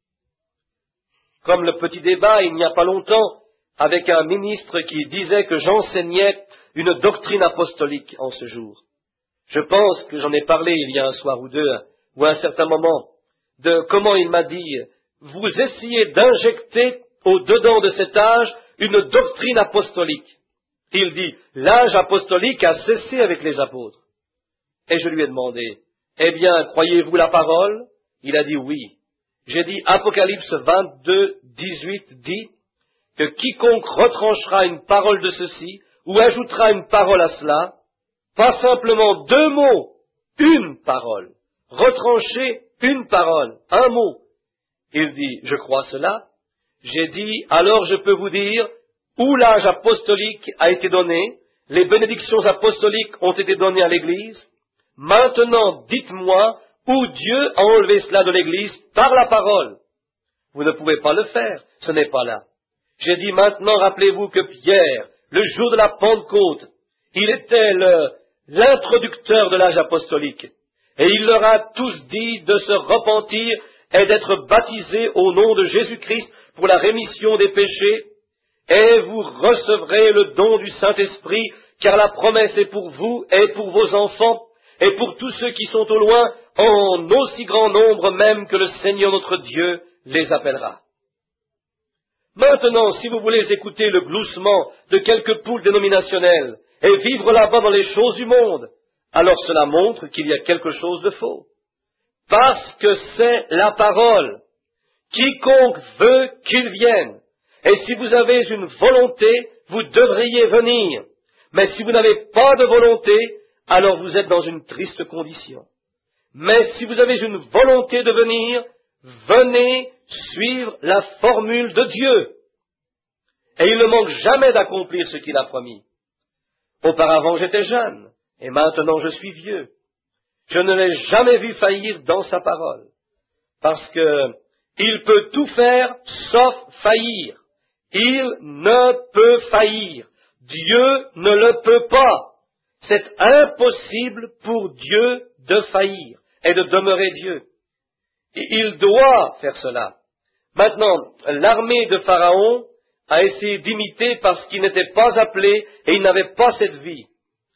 Comme le petit débat il n'y a pas longtemps avec un ministre qui disait que j'enseignais une doctrine apostolique en ce jour. Je pense que j'en ai parlé il y a un soir ou deux, ou à un certain moment, de comment il m'a dit, vous essayez d'injecter au-dedans de cet âge une doctrine apostolique. Il dit, l'âge apostolique a cessé avec les apôtres. Et je lui ai demandé, eh bien, croyez-vous la parole? Il a dit oui. J'ai dit, Apocalypse 22, 18 dit que quiconque retranchera une parole de ceci, ou ajoutera une parole à cela, pas simplement deux mots, une parole. Retrancher une parole, un mot. Il dit, je crois cela. J'ai dit, alors je peux vous dire où l'âge apostolique a été donné, les bénédictions apostoliques ont été données à l'Église. Maintenant, dites-moi où Dieu a enlevé cela de l'Église par la parole. Vous ne pouvez pas le faire, ce n'est pas là. J'ai dit, maintenant, rappelez-vous que Pierre, le jour de la Pentecôte, il était l'introducteur de l'âge apostolique. Et il leur a tous dit de se repentir et d'être baptisés au nom de Jésus-Christ pour la rémission des péchés, et vous recevrez le don du Saint-Esprit, car la promesse est pour vous et pour vos enfants, et pour tous ceux qui sont au loin, en aussi grand nombre même que le Seigneur notre Dieu les appellera. Maintenant, si vous voulez écouter le gloussement de quelques poules dénominationnelles et vivre là-bas dans les choses du monde, alors cela montre qu'il y a quelque chose de faux. Parce que c'est la parole. Quiconque veut qu'il vienne. Et si vous avez une volonté, vous devriez venir. Mais si vous n'avez pas de volonté, alors vous êtes dans une triste condition. Mais si vous avez une volonté de venir, venez suivre la formule de Dieu. Et il ne manque jamais d'accomplir ce qu'il a promis. Auparavant j'étais jeune, et maintenant je suis vieux. Je ne l'ai jamais vu faillir dans sa parole. Parce que il peut tout faire sauf faillir. Il ne peut faillir. Dieu ne le peut pas. C'est impossible pour Dieu de faillir et de demeurer Dieu. Et il doit faire cela. Maintenant, l'armée de Pharaon a essayé d'imiter parce qu'il n'était pas appelé et il n'avait pas cette vie.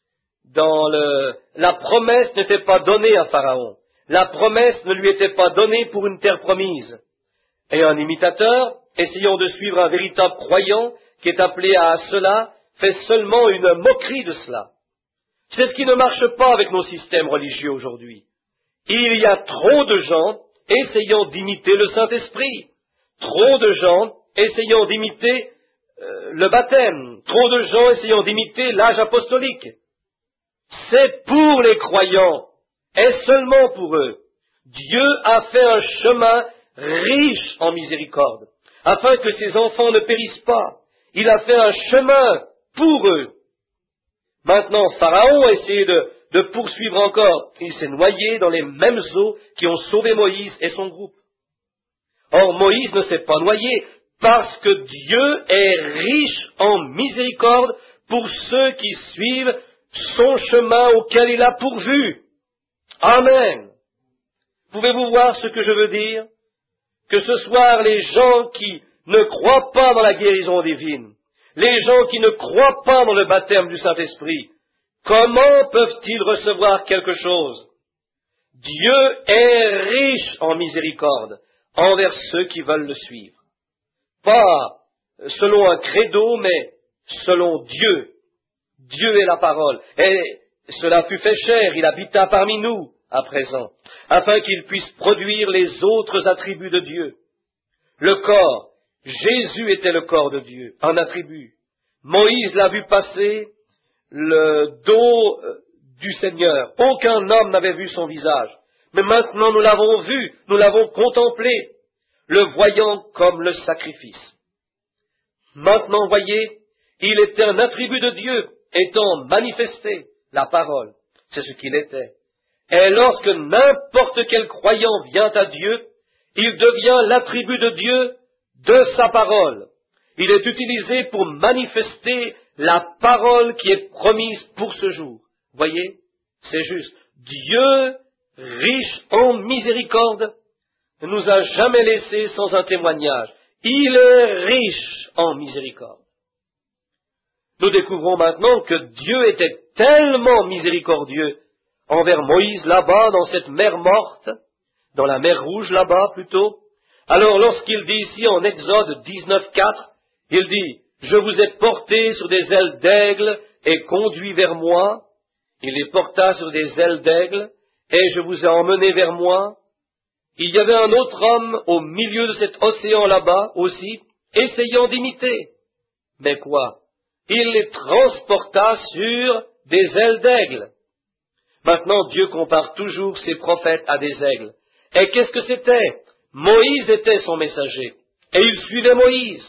La promesse n'était pas donnée à Pharaon. La promesse ne lui était pas donnée pour une terre promise. Et un imitateur, essayant de suivre un véritable croyant qui est appelé à cela, fait seulement une moquerie de cela. C'est ce qui ne marche pas avec nos systèmes religieux aujourd'hui. Il y a trop de gens essayant d'imiter le Saint-Esprit, trop de gens essayant d'imiter le baptême, trop de gens essayant d'imiter l'âge apostolique. C'est pour les croyants, et seulement pour eux. Dieu a fait un chemin riche en miséricorde, afin que ses enfants ne périssent pas. Il a fait un chemin pour eux. Maintenant, Pharaon a essayé de poursuivre encore. Il s'est noyé dans les mêmes eaux qui ont sauvé Moïse et son groupe. Or, Moïse ne s'est pas noyé parce que Dieu est riche en miséricorde pour ceux qui suivent son chemin auquel il a pourvu. Amen. Pouvez-vous voir ce que je veux dire? Que ce soir, les gens qui ne croient pas dans la guérison divine, les gens qui ne croient pas dans le baptême du Saint-Esprit, comment peuvent-ils recevoir quelque chose? Dieu est riche en miséricorde envers ceux qui veulent le suivre. Pas selon un credo, mais selon Dieu. Dieu est la parole. Et cela fut fait chair, il habita parmi nous à présent, afin qu'il puisse produire les autres attributs de Dieu. Le corps, Jésus était le corps de Dieu, un attribut. Moïse l'a vu passer le dos du Seigneur. Aucun homme n'avait vu son visage. Mais maintenant nous l'avons vu, nous l'avons contemplé, le voyant comme le sacrifice. Maintenant, voyez, il était un attribut de Dieu, étant manifesté, la parole. C'est ce qu'il était. Et lorsque n'importe quel croyant vient à Dieu, il devient l'attribut de Dieu de sa parole. Il est utilisé pour manifester la parole qui est promise pour ce jour. Voyez, c'est juste. Dieu, riche en miséricorde, ne nous a jamais laissés sans un témoignage. Il est riche en miséricorde. Nous découvrons maintenant que Dieu était tellement miséricordieux envers Moïse là-bas, dans cette mer morte, dans la mer Rouge là-bas plutôt. Alors lorsqu'il dit ici en Exode 19:4, il dit « Je vous ai porté sur des ailes d'aigle et conduit vers moi. » Il les porta sur des ailes d'aigle et je vous ai emmenés vers moi. Il y avait un autre homme au milieu de cet océan là-bas aussi, essayant d'imiter. Mais quoi? Il les transporta sur des ailes d'aigle. Maintenant, Dieu compare toujours ses prophètes à des aigles. Et qu'est-ce que c'était? Moïse était son messager. Et il suivait Moïse.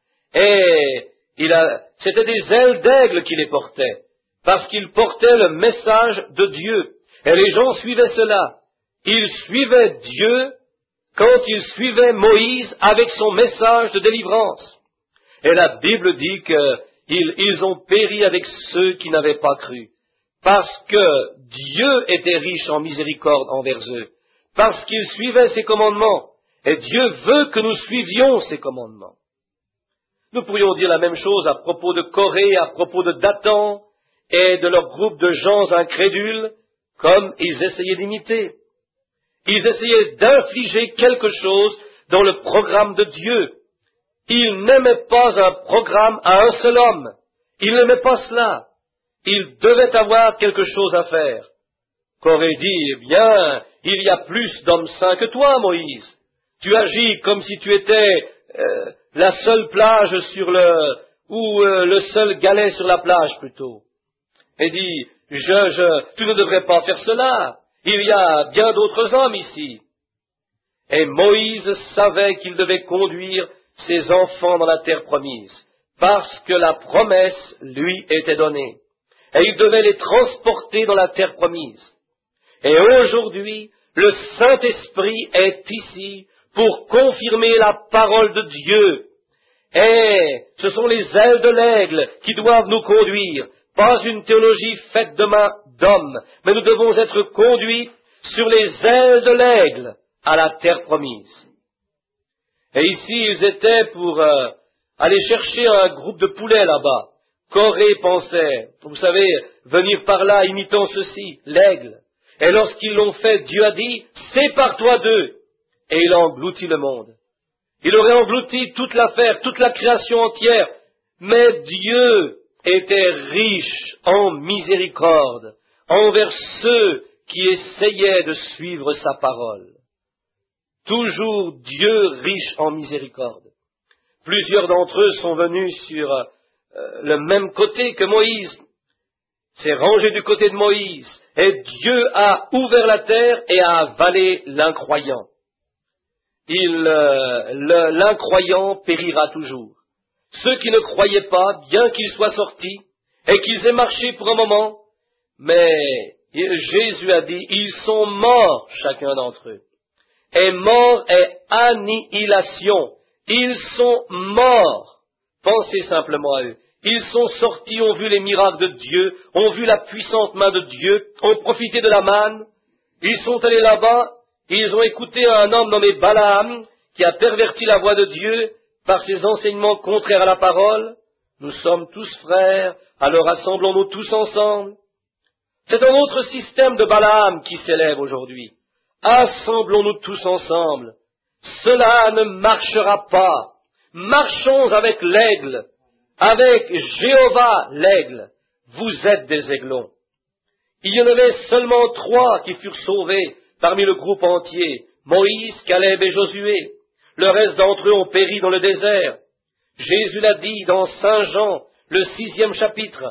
Et c'était des ailes d'aigle qui les portaient, parce qu'il portait le message de Dieu. Et les gens suivaient cela. Ils suivaient Dieu quand ils suivaient Moïse avec son message de délivrance. Et la Bible dit qu'ils ont péri avec ceux qui n'avaient pas cru, parce que Dieu était riche en miséricorde envers eux, parce qu'ils suivaient ses commandements. Et Dieu veut que nous suivions ses commandements. Nous pourrions dire la même chose à propos de Corée, à propos de Dathan et de leur groupe de gens incrédules, comme ils essayaient d'imiter. Ils essayaient d'infliger quelque chose dans le programme de Dieu. Ils n'aimaient pas un programme à un seul homme. Ils n'aimaient pas cela. Ils devaient avoir quelque chose à faire. Corée dit, eh bien, il y a plus d'hommes saints que toi, Moïse. Tu agis comme si tu étais la seule plage ou le seul galet sur la plage plutôt. et dit, tu ne devrais pas faire cela, il y a bien d'autres hommes ici. Et Moïse savait qu'il devait conduire ses enfants dans la terre promise, parce que la promesse lui était donnée, et il devait les transporter dans la terre promise. Et aujourd'hui, le Saint-Esprit est ici pour confirmer la parole de Dieu. Et ce sont les ailes de l'aigle qui doivent nous conduire, pas une théologie faite de main d'homme, mais nous devons être conduits sur les ailes de l'aigle à la terre promise. Et ici, ils étaient pour aller chercher un groupe de poulets là-bas. Corée pensait, vous savez, venir par là imitant ceci, l'aigle. Et lorsqu'ils l'ont fait, Dieu a dit, sépare-toi d'eux. Et il a englouti le monde. Il aurait englouti toute l'affaire, toute la création entière. Mais Dieu était riche en miséricorde envers ceux qui essayaient de suivre sa parole. Toujours Dieu riche en miséricorde. Plusieurs d'entre eux sont venus sur le même côté que Moïse. C'est rangé du côté de Moïse. Et Dieu a ouvert la terre et a avalé l'incroyant. L'incroyant périra toujours. Ceux qui ne croyaient pas, bien qu'ils soient sortis, et qu'ils aient marché pour un moment, mais Jésus a dit, ils sont morts, chacun d'entre eux. Et mort est annihilation. Ils sont morts. Pensez simplement à eux. Ils sont sortis, ont vu les miracles de Dieu, ont vu la puissante main de Dieu, ont profité de la manne. Ils sont allés là-bas, ils ont écouté un homme nommé Balaam, qui a perverti la voix de Dieu par ses enseignements contraires à la parole. Nous sommes tous frères, alors assemblons-nous tous ensemble. C'est un autre système de Balaam qui s'élève aujourd'hui. Assemblons-nous tous ensemble. Cela ne marchera pas. Marchons avec l'aigle, avec Jéhovah l'aigle. Vous êtes des aiglons. Il y en avait seulement 3 qui furent sauvés parmi le groupe entier, Moïse, Caleb et Josué. Le reste d'entre eux ont péri dans le désert. Jésus l'a dit dans Saint Jean, le 6e chapitre.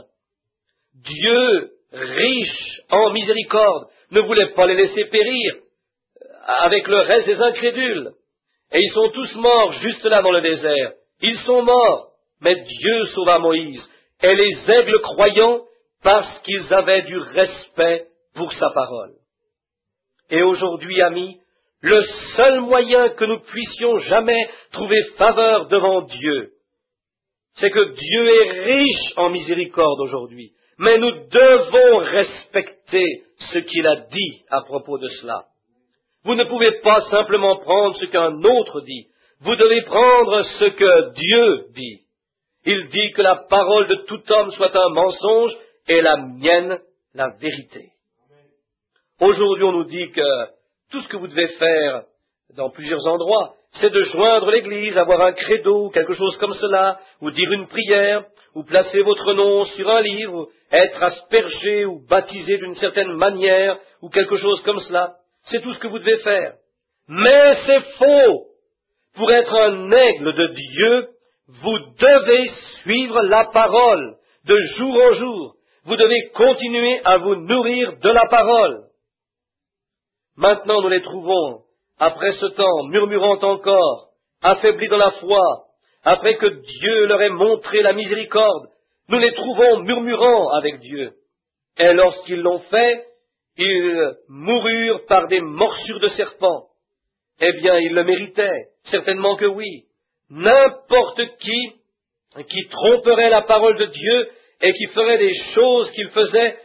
Dieu, riche en miséricorde, ne voulait pas les laisser périr avec le reste des incrédules. Et ils sont tous morts juste là dans le désert. Ils sont morts, mais Dieu sauva Moïse et les aigles croyants parce qu'ils avaient du respect pour sa parole. Et aujourd'hui, amis, le seul moyen que nous puissions jamais trouver faveur devant Dieu, c'est que Dieu est riche en miséricorde aujourd'hui. Mais nous devons respecter ce qu'il a dit à propos de cela. Vous ne pouvez pas simplement prendre ce qu'un autre dit. Vous devez prendre ce que Dieu dit. Il dit que la parole de tout homme soit un mensonge et la mienne la vérité. Aujourd'hui, on nous dit que tout ce que vous devez faire dans plusieurs endroits, c'est de joindre l'Église, avoir un credo, quelque chose comme cela, ou dire une prière, ou placer votre nom sur un livre, être aspergé ou baptisé d'une certaine manière, ou quelque chose comme cela. C'est tout ce que vous devez faire. Mais c'est faux. Pour être un aigle de Dieu, vous devez suivre la parole de jour en jour. Vous devez continuer à vous nourrir de la parole. Maintenant, nous les trouvons, après ce temps, murmurant encore, affaiblis dans la foi, après que Dieu leur ait montré la miséricorde, nous les trouvons murmurant avec Dieu. Et lorsqu'ils l'ont fait, ils moururent par des morsures de serpents. Eh bien, ils le méritaient, certainement que oui. N'importe qui tromperait la parole de Dieu et qui ferait des choses qu'il faisait,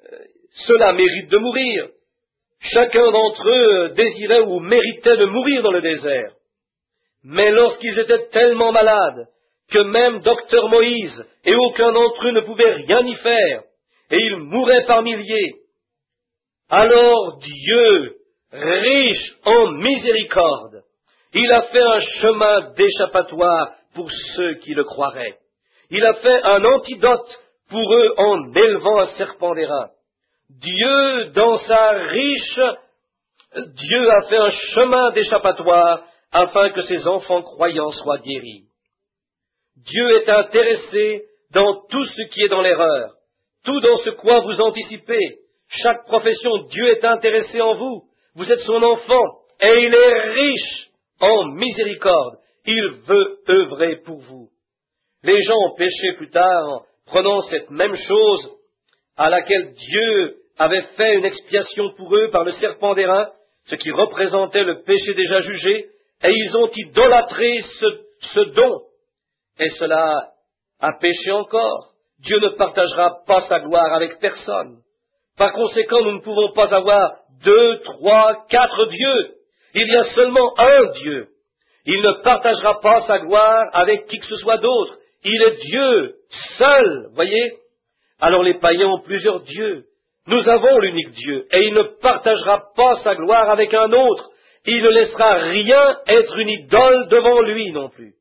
cela mérite de mourir. Chacun d'entre eux désirait ou méritait de mourir dans le désert. Mais lorsqu'ils étaient tellement malades que même docteur Moïse et aucun d'entre eux ne pouvait rien y faire, et ils mouraient par milliers, alors Dieu, riche en miséricorde, il a fait un chemin d'échappatoire pour ceux qui le croiraient. Il a fait un antidote pour eux en élevant un serpent d'airain. Dieu, dans sa riche, Dieu a fait un chemin d'échappatoire afin que ses enfants croyants soient guéris. Dieu est intéressé dans tout ce qui est dans l'erreur. tout dans ce quoi vous anticipez. Chaque profession, Dieu est intéressé en vous. Vous êtes son enfant, et il est riche en miséricorde. Il veut œuvrer pour vous. Les gens ont péché plus tard en prenant cette même chose à laquelle Dieu avait fait une expiation pour eux par le serpent d'airain, ce qui représentait le péché déjà jugé, et ils ont idolâtré ce don. Et cela a péché encore. Dieu ne partagera pas sa gloire avec personne. Par conséquent, nous ne pouvons pas avoir 2, 3, 4 dieux. Il y a seulement un Dieu. Il ne partagera pas sa gloire avec qui que ce soit d'autre. Il est Dieu, seul, voyez. Alors les païens ont plusieurs dieux. Nous avons l'unique Dieu, et il ne partagera pas sa gloire avec un autre. Il ne laissera rien être une idole devant lui non plus.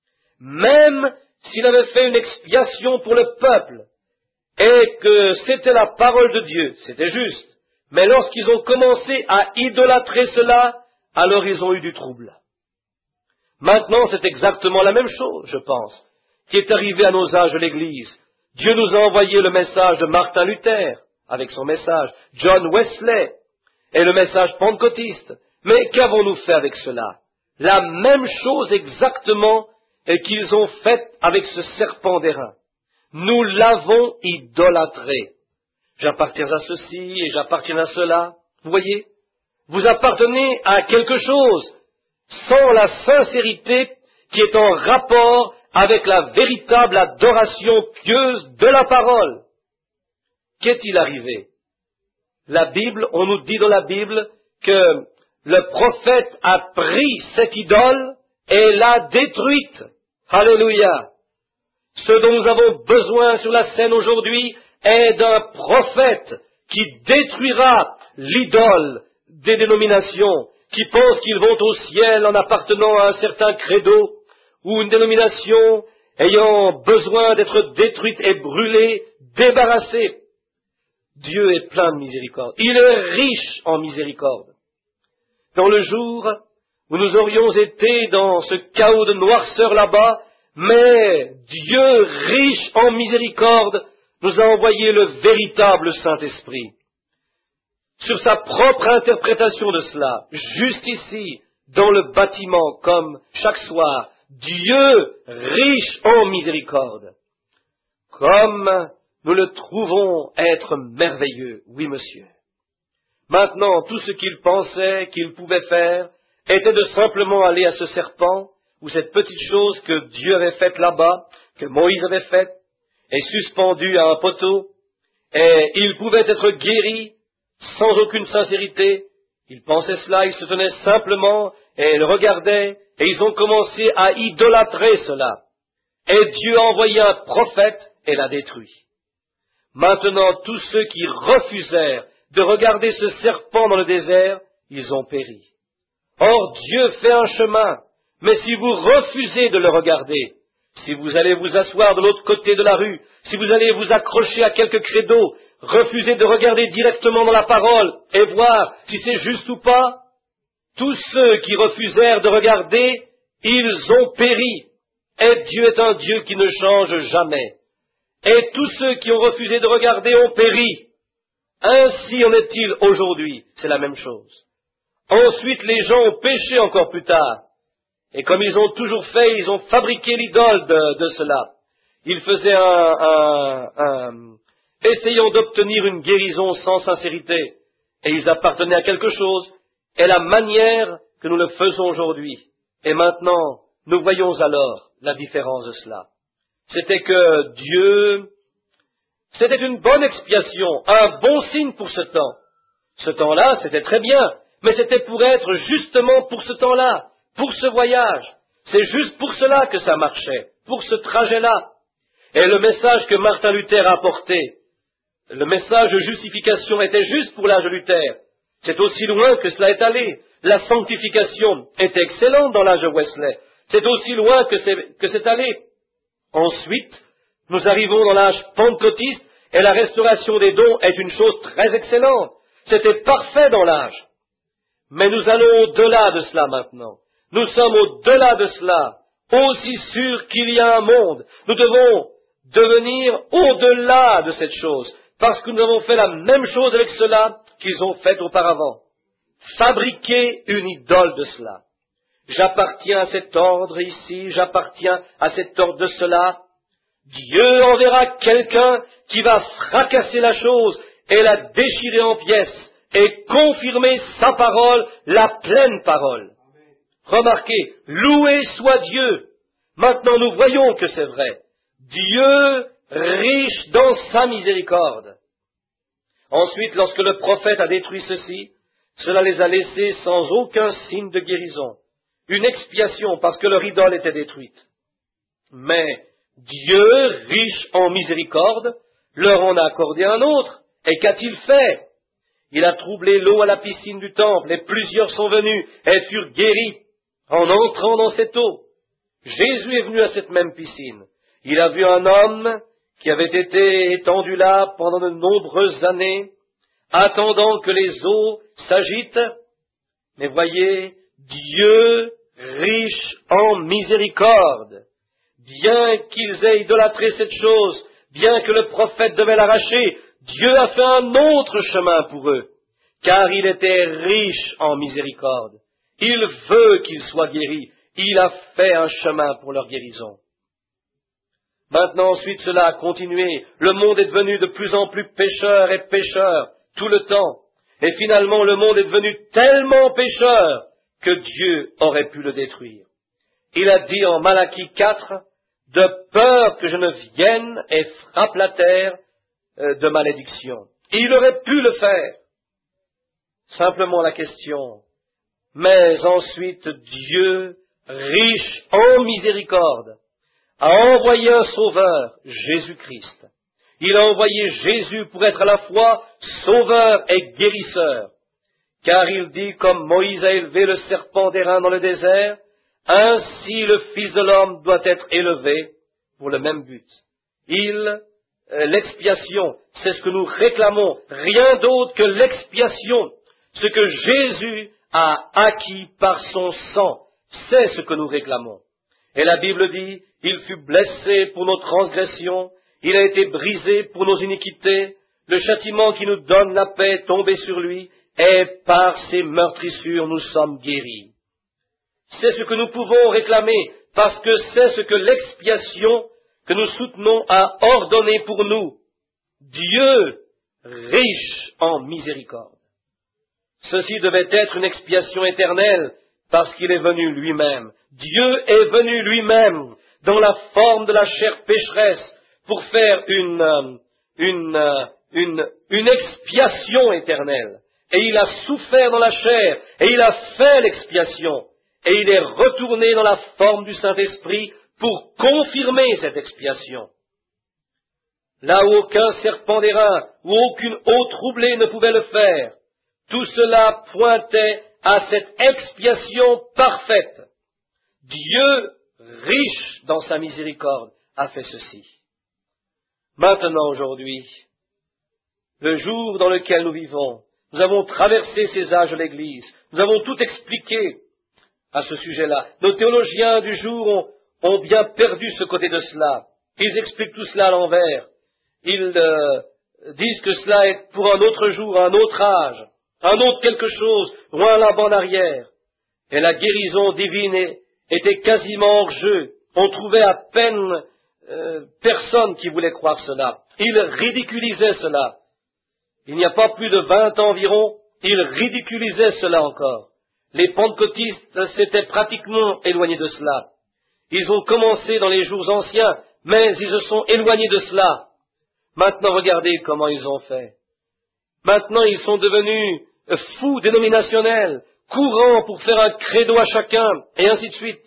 Même s'il avait fait une expiation pour le peuple, et que c'était la parole de Dieu, c'était juste. Mais lorsqu'ils ont commencé à idolâtrer cela, alors ils ont eu du trouble. Maintenant, c'est exactement la même chose, je pense, qui est arrivée à nos âges de l'Église. Dieu nous a envoyé le message de Martin Luther, avec son message, John Wesley, et le message pentecôtiste. Mais qu'avons-nous fait avec cela? La même chose exactement qu'ils ont faite avec ce serpent d'airain. Nous l'avons idolâtré. J'appartiens à ceci et j'appartiens à cela. Vous voyez? Vous appartenez à quelque chose sans la sincérité qui est en rapport avec la véritable adoration pieuse de la parole. Qu'est-il arrivé? La Bible, on nous dit dans la Bible que le prophète a pris cette idole et l'a détruite. Alléluia! Ce dont nous avons besoin sur la scène aujourd'hui est d'un prophète qui détruira l'idole des dénominations, qui pensent qu'ils vont au ciel en appartenant à un certain credo, ou une dénomination ayant besoin d'être détruite et brûlée, débarrassée. Dieu est plein de miséricorde. Il est riche en miséricorde. Dans le jour où nous aurions été dans ce chaos de noirceur là-bas, mais Dieu, riche en miséricorde, nous a envoyé le véritable Saint-Esprit. Sur sa propre interprétation de cela, juste ici, dans le bâtiment, comme chaque soir, Dieu, riche en miséricorde. Comme nous le trouvons être merveilleux, oui monsieur. Maintenant, tout ce qu'il pensait qu'il pouvait faire était de simplement aller à ce serpent, ou cette petite chose que Dieu avait faite là-bas, que Moïse avait faite, et suspendue à un poteau, et il pouvait être guéri sans aucune sincérité. Il pensait cela, il se tenait simplement, et le regardait, et ils ont commencé à idolâtrer cela. Et Dieu a envoyé un prophète et l'a détruit. Maintenant, tous ceux qui refusèrent de regarder ce serpent dans le désert, ils ont péri. Or, Dieu fait un chemin, mais si vous refusez de le regarder, si vous allez vous asseoir de l'autre côté de la rue, si vous allez vous accrocher à quelque credo, refusez de regarder directement dans la parole et voir si c'est juste ou pas, tous ceux qui refusèrent de regarder, ils ont péri. Et Dieu est un Dieu qui ne change jamais. Et tous ceux qui ont refusé de regarder ont péri. Ainsi en est-il aujourd'hui. C'est la même chose. Ensuite, les gens ont péché encore plus tard. Et comme ils ont toujours fait, ils ont fabriqué l'idole de cela. Ils faisaient essayant d'obtenir une guérison sans sincérité. Et ils appartenaient à quelque chose. Et la manière que nous le faisons aujourd'hui. Et maintenant, nous voyons alors la différence de cela. C'était que Dieu, c'était une bonne expiation, un bon signe pour ce temps. Ce temps-là, c'était très bien, mais c'était pour être justement pour ce temps-là, pour ce voyage. C'est juste pour cela que ça marchait, pour ce trajet-là. Et le message que Martin Luther a apporté, le message de justification était juste pour l'âge de Luther. C'est aussi loin que cela est allé. La sanctification est excellente dans l'âge de Wesley. C'est aussi loin que c'est allé. Ensuite, nous arrivons dans l'âge pentecôtiste et la restauration des dons est une chose très excellente. C'était parfait dans l'âge. Mais nous allons au-delà de cela maintenant. Nous sommes au-delà de cela. Aussi sûr qu'il y a un monde, nous devons devenir au-delà de cette chose, parce que nous avons fait la même chose avec cela qu'ils ont fait auparavant. Fabriquer une idole de cela. J'appartiens à cet ordre ici, j'appartiens à cet ordre de cela. Dieu enverra quelqu'un qui va fracasser la chose et la déchirer en pièces et confirmer sa parole, la pleine parole. Remarquez, loué soit Dieu. Maintenant nous voyons que c'est vrai. Dieu riche dans sa miséricorde. Ensuite, lorsque le prophète a détruit ceci, cela les a laissés sans aucun signe de guérison. Une expiation parce que leur idole était détruite. Mais Dieu, riche en miséricorde, leur en a accordé un autre. Et qu'a-t-il fait? Il a troublé l'eau à la piscine du temple, et plusieurs sont venus et furent guéris en entrant dans cette eau. Jésus est venu à cette même piscine. Il a vu un homme qui avait été étendu là pendant de nombreuses années, attendant que les eaux s'agitent. Mais voyez, Dieu, riche en miséricorde, bien qu'ils aient idolâtré cette chose, bien que le prophète devait l'arracher, Dieu a fait un autre chemin pour eux, car il était riche en miséricorde. Il veut qu'ils soient guéris. Il a fait un chemin pour leur guérison. Maintenant, ensuite, cela a continué. Le monde est devenu de plus en plus pécheur et pécheur tout le temps. Et finalement, le monde est devenu tellement pécheur que Dieu aurait pu le détruire. Il a dit en Malachie 4, « De peur que je ne vienne et frappe la terre de malédiction. » Il aurait pu le faire. Simplement la question, mais ensuite Dieu, riche en miséricorde, a envoyé un sauveur, Jésus-Christ. Il a envoyé Jésus pour être à la fois sauveur et guérisseur. Car il dit, comme Moïse a élevé le serpent d'airain dans le désert, ainsi le Fils de l'homme doit être élevé pour le même but. L'expiation, c'est ce que nous réclamons, rien d'autre que l'expiation, ce que Jésus a acquis par son sang, c'est ce que nous réclamons. Et la Bible dit, il fut blessé pour nos transgressions, il a été brisé pour nos iniquités, le châtiment qui nous donne la paix est tombé sur lui, et par ses meurtrissures nous sommes guéris. C'est ce que nous pouvons réclamer, parce que c'est ce que l'expiation que nous soutenons a ordonné pour nous. Dieu, riche en miséricorde. Ceci devait être une expiation éternelle, parce qu'il est venu lui-même. Dieu est venu lui-même dans la forme de la chair pécheresse pour faire une expiation éternelle. Et il a souffert dans la chair, et il a fait l'expiation, et il est retourné dans la forme du Saint-Esprit pour confirmer cette expiation. Là où aucun serpent d'airain, où aucune eau troublée ne pouvait le faire, tout cela pointait à cette expiation parfaite. Dieu, riche dans sa miséricorde, a fait ceci. Maintenant, aujourd'hui, le jour dans lequel nous vivons, nous avons traversé ces âges de l'Église, nous avons tout expliqué à ce sujet-là. Nos théologiens du jour ont bien perdu ce côté de cela. Ils expliquent tout cela à l'envers. Ils disent que cela est pour un autre jour, un autre âge, un autre quelque chose, loin là-bas en arrière. Et la guérison divine était quasiment hors jeu. On trouvait à peine personne qui voulait croire cela. Ils ridiculisaient cela. Il n'y a pas plus de 20 ans environ, ils ridiculisaient cela encore. Les pentecôtistes s'étaient pratiquement éloignés de cela. Ils ont commencé dans les jours anciens, mais ils se sont éloignés de cela. Maintenant, regardez comment ils ont fait. Maintenant, ils sont devenus fous dénominationnels, courants pour faire un credo à chacun, et ainsi de suite.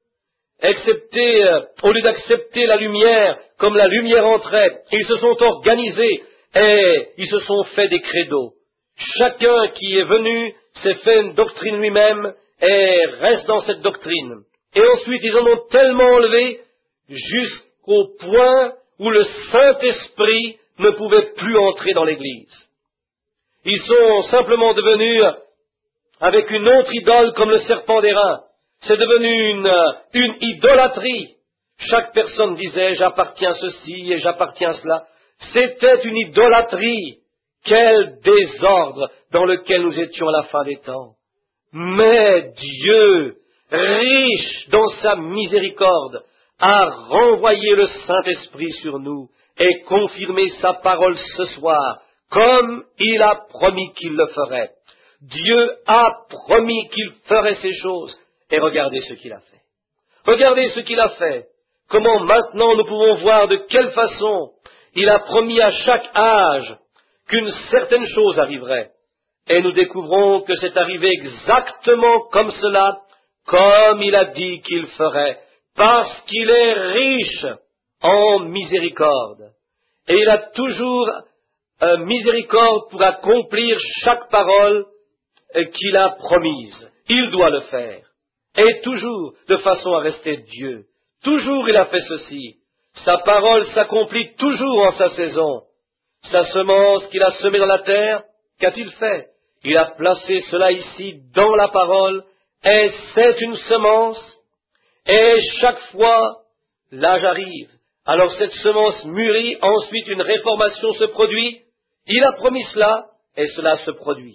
Au lieu d'accepter la lumière comme la lumière entrait, ils se sont organisés et ils se sont fait des credos. Chacun qui est venu s'est fait une doctrine lui-même et reste dans cette doctrine. Et ensuite, ils en ont tellement enlevé jusqu'au point où le Saint-Esprit ne pouvait plus entrer dans l'Église. Ils sont simplement devenus avec une autre idole comme le serpent d'airain. C'est devenu une idolâtrie. Chaque personne disait « j'appartiens à ceci et j'appartiens à cela ». C'était une idolâtrie. Quel désordre dans lequel nous étions à la fin des temps. Mais Dieu, riche dans sa miséricorde, a renvoyé le Saint-Esprit sur nous et confirmé sa parole ce soir, comme il a promis qu'il le ferait. Dieu a promis qu'il ferait ces choses, et regardez ce qu'il a fait. Regardez ce qu'il a fait. Comment maintenant nous pouvons voir de quelle façon il a promis à chaque âge qu'une certaine chose arriverait. Et nous découvrons que c'est arrivé exactement comme cela, comme il a dit qu'il ferait, parce qu'il est riche en miséricorde. Et il a toujours miséricorde pour accomplir chaque parole qu'il a promise. Il doit le faire. Et toujours de façon à rester Dieu. Toujours il a fait ceci. Sa parole s'accomplit toujours en sa saison. Sa semence qu'il a semée dans la terre, qu'a-t-il fait? Il a placé cela ici dans la parole, et c'est une semence, et chaque fois, l'âge arrive. Alors cette semence mûrit, ensuite une réformation se produit, il a promis cela, et cela se produit.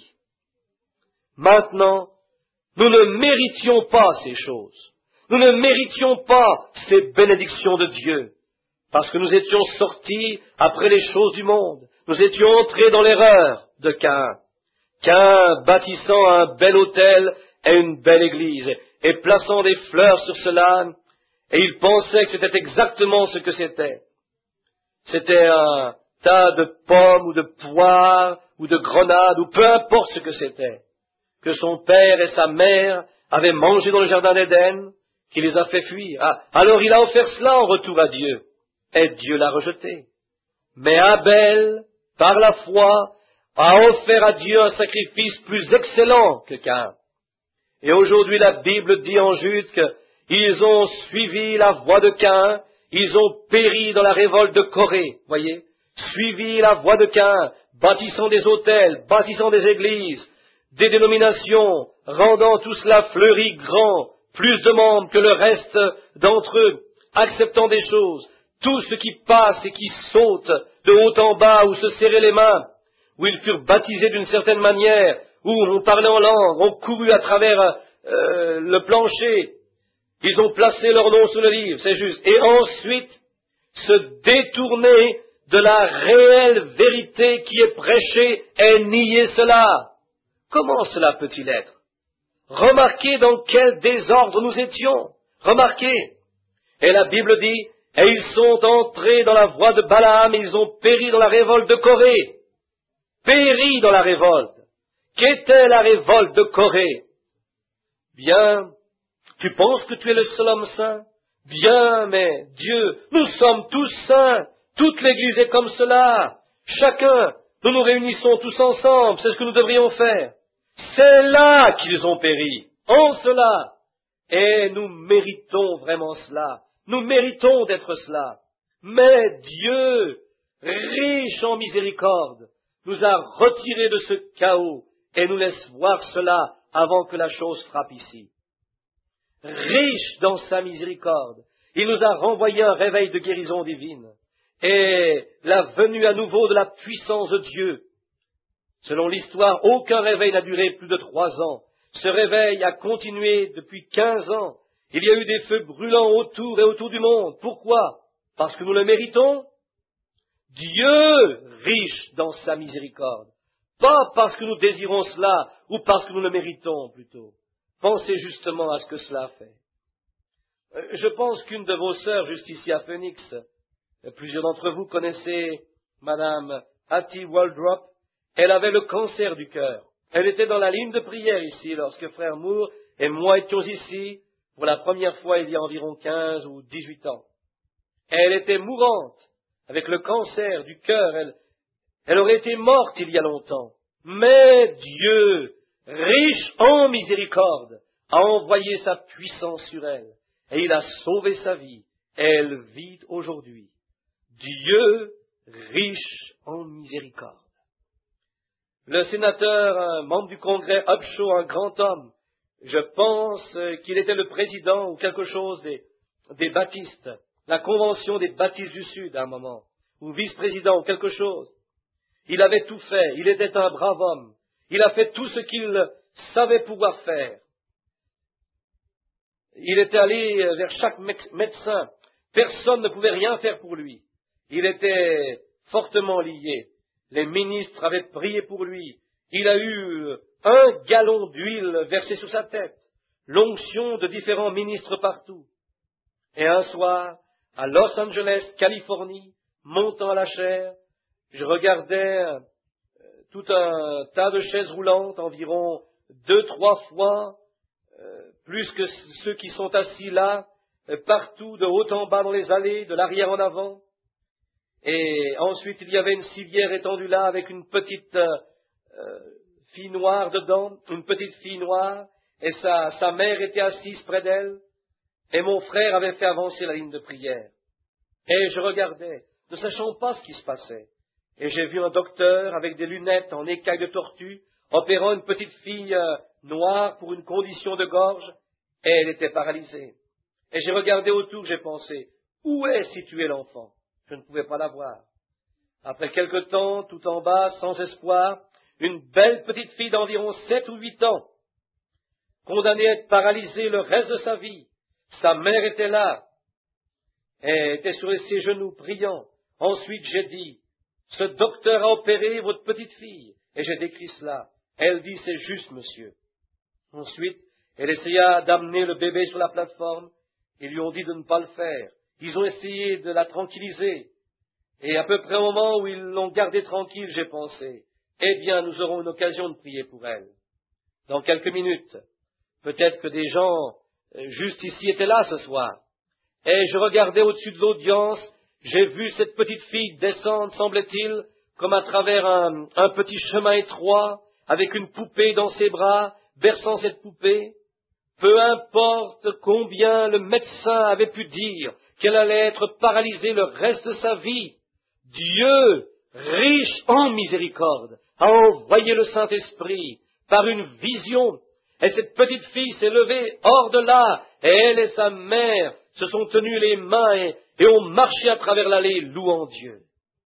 Maintenant, nous ne méritions pas ces choses. Nous ne méritions pas ces bénédictions de Dieu, parce que nous étions sortis après les choses du monde. Nous étions entrés dans l'erreur de Caïn. Caïn bâtissant un bel autel et une belle église, et plaçant des fleurs sur cela, et il pensait que c'était exactement ce que c'était. C'était un tas de pommes ou de poires ou de grenades, ou peu importe ce que c'était, que son père et sa mère avaient mangé dans le jardin d'Éden, qui les a fait fuir. Alors il a offert cela en retour à Dieu, et Dieu l'a rejeté. Mais Abel, par la foi, a offert à Dieu un sacrifice plus excellent que Caïn. Et aujourd'hui, la Bible dit en Jude qu'ils ont suivi la voie de Caïn, ils ont péri dans la révolte de Corée, voyez, suivi la voie de Caïn, bâtissant des autels, bâtissant des églises, des dénominations, rendant tout cela fleuri grand, plus de membres que le reste d'entre eux, acceptant des choses, tout ce qui passe et qui saute de haut en bas ou se serrer les mains, où ils furent baptisés d'une certaine manière, où on parlait en langue, on courut à travers le plancher, ils ont placé leur nom sur le livre, c'est juste, et ensuite se détourner de la réelle vérité qui est prêchée et nier cela. Comment cela peut-il être? Remarquez dans quel désordre nous étions. Remarquez. Et la Bible dit, et ils sont entrés dans la voie de Balaam, et ils ont péri dans la révolte de Corée. Péri dans la révolte. Qu'était la révolte de Corée? Bien, tu penses que tu es le seul homme saint? Bien, mais Dieu, nous sommes tous saints. Toute l'Église est comme cela. Chacun, nous nous réunissons tous ensemble. C'est ce que nous devrions faire. C'est là qu'ils ont péri. En cela. Et nous méritons vraiment cela. Nous méritons d'être cela. Mais Dieu, riche en miséricorde, nous a retirés de ce chaos et nous laisse voir cela avant que la chose frappe ici. Riche dans sa miséricorde, il nous a renvoyé un réveil de guérison divine et la venue à nouveau de la puissance de Dieu. Selon l'histoire, aucun réveil n'a duré plus de 3 ans. Ce réveil a continué depuis 15 ans. Il y a eu des feux brûlants autour et autour du monde. Pourquoi? Parce que nous le méritons? Dieu, riche dans sa miséricorde. Pas parce que nous désirons cela, ou parce que nous le méritons plutôt. Pensez justement à ce que cela fait. Je pense qu'une de vos sœurs, juste ici à Phoenix, plusieurs d'entre vous connaissez Madame Hattie Waldrop, elle avait le cancer du cœur. Elle était dans la ligne de prière ici, lorsque Frère Moore et moi étions ici, pour la première fois il y a environ 15 ou 18 ans. Elle était mourante, avec le cancer du cœur. Elle aurait été morte il y a longtemps. Mais Dieu, riche en miséricorde, a envoyé sa puissance sur elle. Et il a sauvé sa vie. Elle vit aujourd'hui. Dieu, riche en miséricorde. Le sénateur, un membre du Congrès, Upshaw, un grand homme, je pense qu'il était le président ou quelque chose des baptistes. la convention des baptistes du Sud à un moment, ou vice-président, ou quelque chose. Il avait tout fait, il était un brave homme, il a fait tout ce qu'il savait pouvoir faire. Il était allé vers chaque médecin, personne ne pouvait rien faire pour lui. Il était fortement lié, les ministres avaient prié pour lui, il a eu 1 gallon d'huile versée sur sa tête, l'onction de différents ministres partout. Et un soir, à Los Angeles, Californie, montant à la chaire, je regardais tout un tas de chaises roulantes, environ 2-3 fois, plus que ceux qui sont assis là, partout, de haut en bas dans les allées, de l'arrière en avant. Et ensuite, il y avait une civière étendue là avec une petite fille noire dedans, une petite fille noire, et sa mère était assise près d'elle, et mon frère avait fait avancer la ligne de prière. Et je regardais, ne sachant pas ce qui se passait. Et j'ai vu un docteur avec des lunettes en écailles de tortue, opérant une petite fille noire pour une condition de gorge, et elle était paralysée. Et j'ai regardé autour, j'ai pensé, où est situé l'enfant? Je ne pouvais pas la voir. Après quelque temps, tout en bas, sans espoir, une belle petite fille d'environ 7 ou 8 ans, condamnée à être paralysée le reste de sa vie. Sa mère était là, elle était sur ses genoux priant. Ensuite j'ai dit, ce docteur a opéré votre petite fille, et j'ai décrit cela. Elle dit, c'est juste, monsieur. Ensuite, elle essaya d'amener le bébé sur la plateforme, ils lui ont dit de ne pas le faire. Ils ont essayé de la tranquilliser, et à peu près au moment où ils l'ont gardée tranquille, j'ai pensé, eh bien, nous aurons une occasion de prier pour elle. Dans quelques minutes, peut-être que des gens juste ici étaient là ce soir, et je regardais au-dessus de l'audience, j'ai vu cette petite fille descendre, semble-t-il, comme à travers un petit chemin étroit, avec une poupée dans ses bras, berçant cette poupée. Peu importe combien le médecin avait pu dire qu'elle allait être paralysée le reste de sa vie, Dieu, riche en miséricorde, a envoyé le Saint-Esprit par une vision, et cette petite fille s'est levée hors de là, et elle et sa mère se sont tenues les mains et ont marché à travers l'allée, louant Dieu.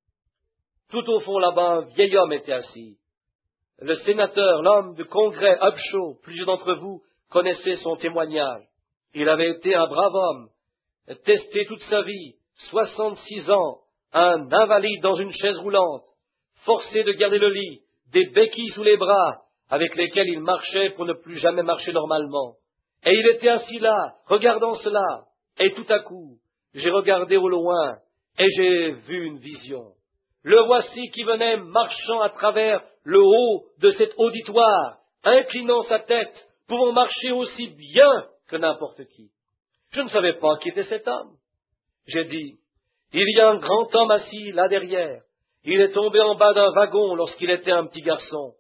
Tout au fond là-bas, un vieil homme était assis. Le sénateur, l'homme du Congrès, Upshaw, plusieurs d'entre vous connaissaient son témoignage. Il avait été un brave homme, testé toute sa vie, 66 ans, un invalide dans une chaise roulante, forcé de garder le lit, des béquilles sous les bras, avec lesquels il marchait pour ne plus jamais marcher normalement. Et il était assis là, regardant cela, et tout à coup, j'ai regardé au loin, et j'ai vu une vision. Le voici qui venait marchant à travers le haut de cet auditoire, inclinant sa tête, pouvant marcher aussi bien que n'importe qui. Je ne savais pas qui était cet homme. J'ai dit, il y a un grand homme assis là derrière. Il est tombé en bas d'un wagon lorsqu'il était un petit garçon,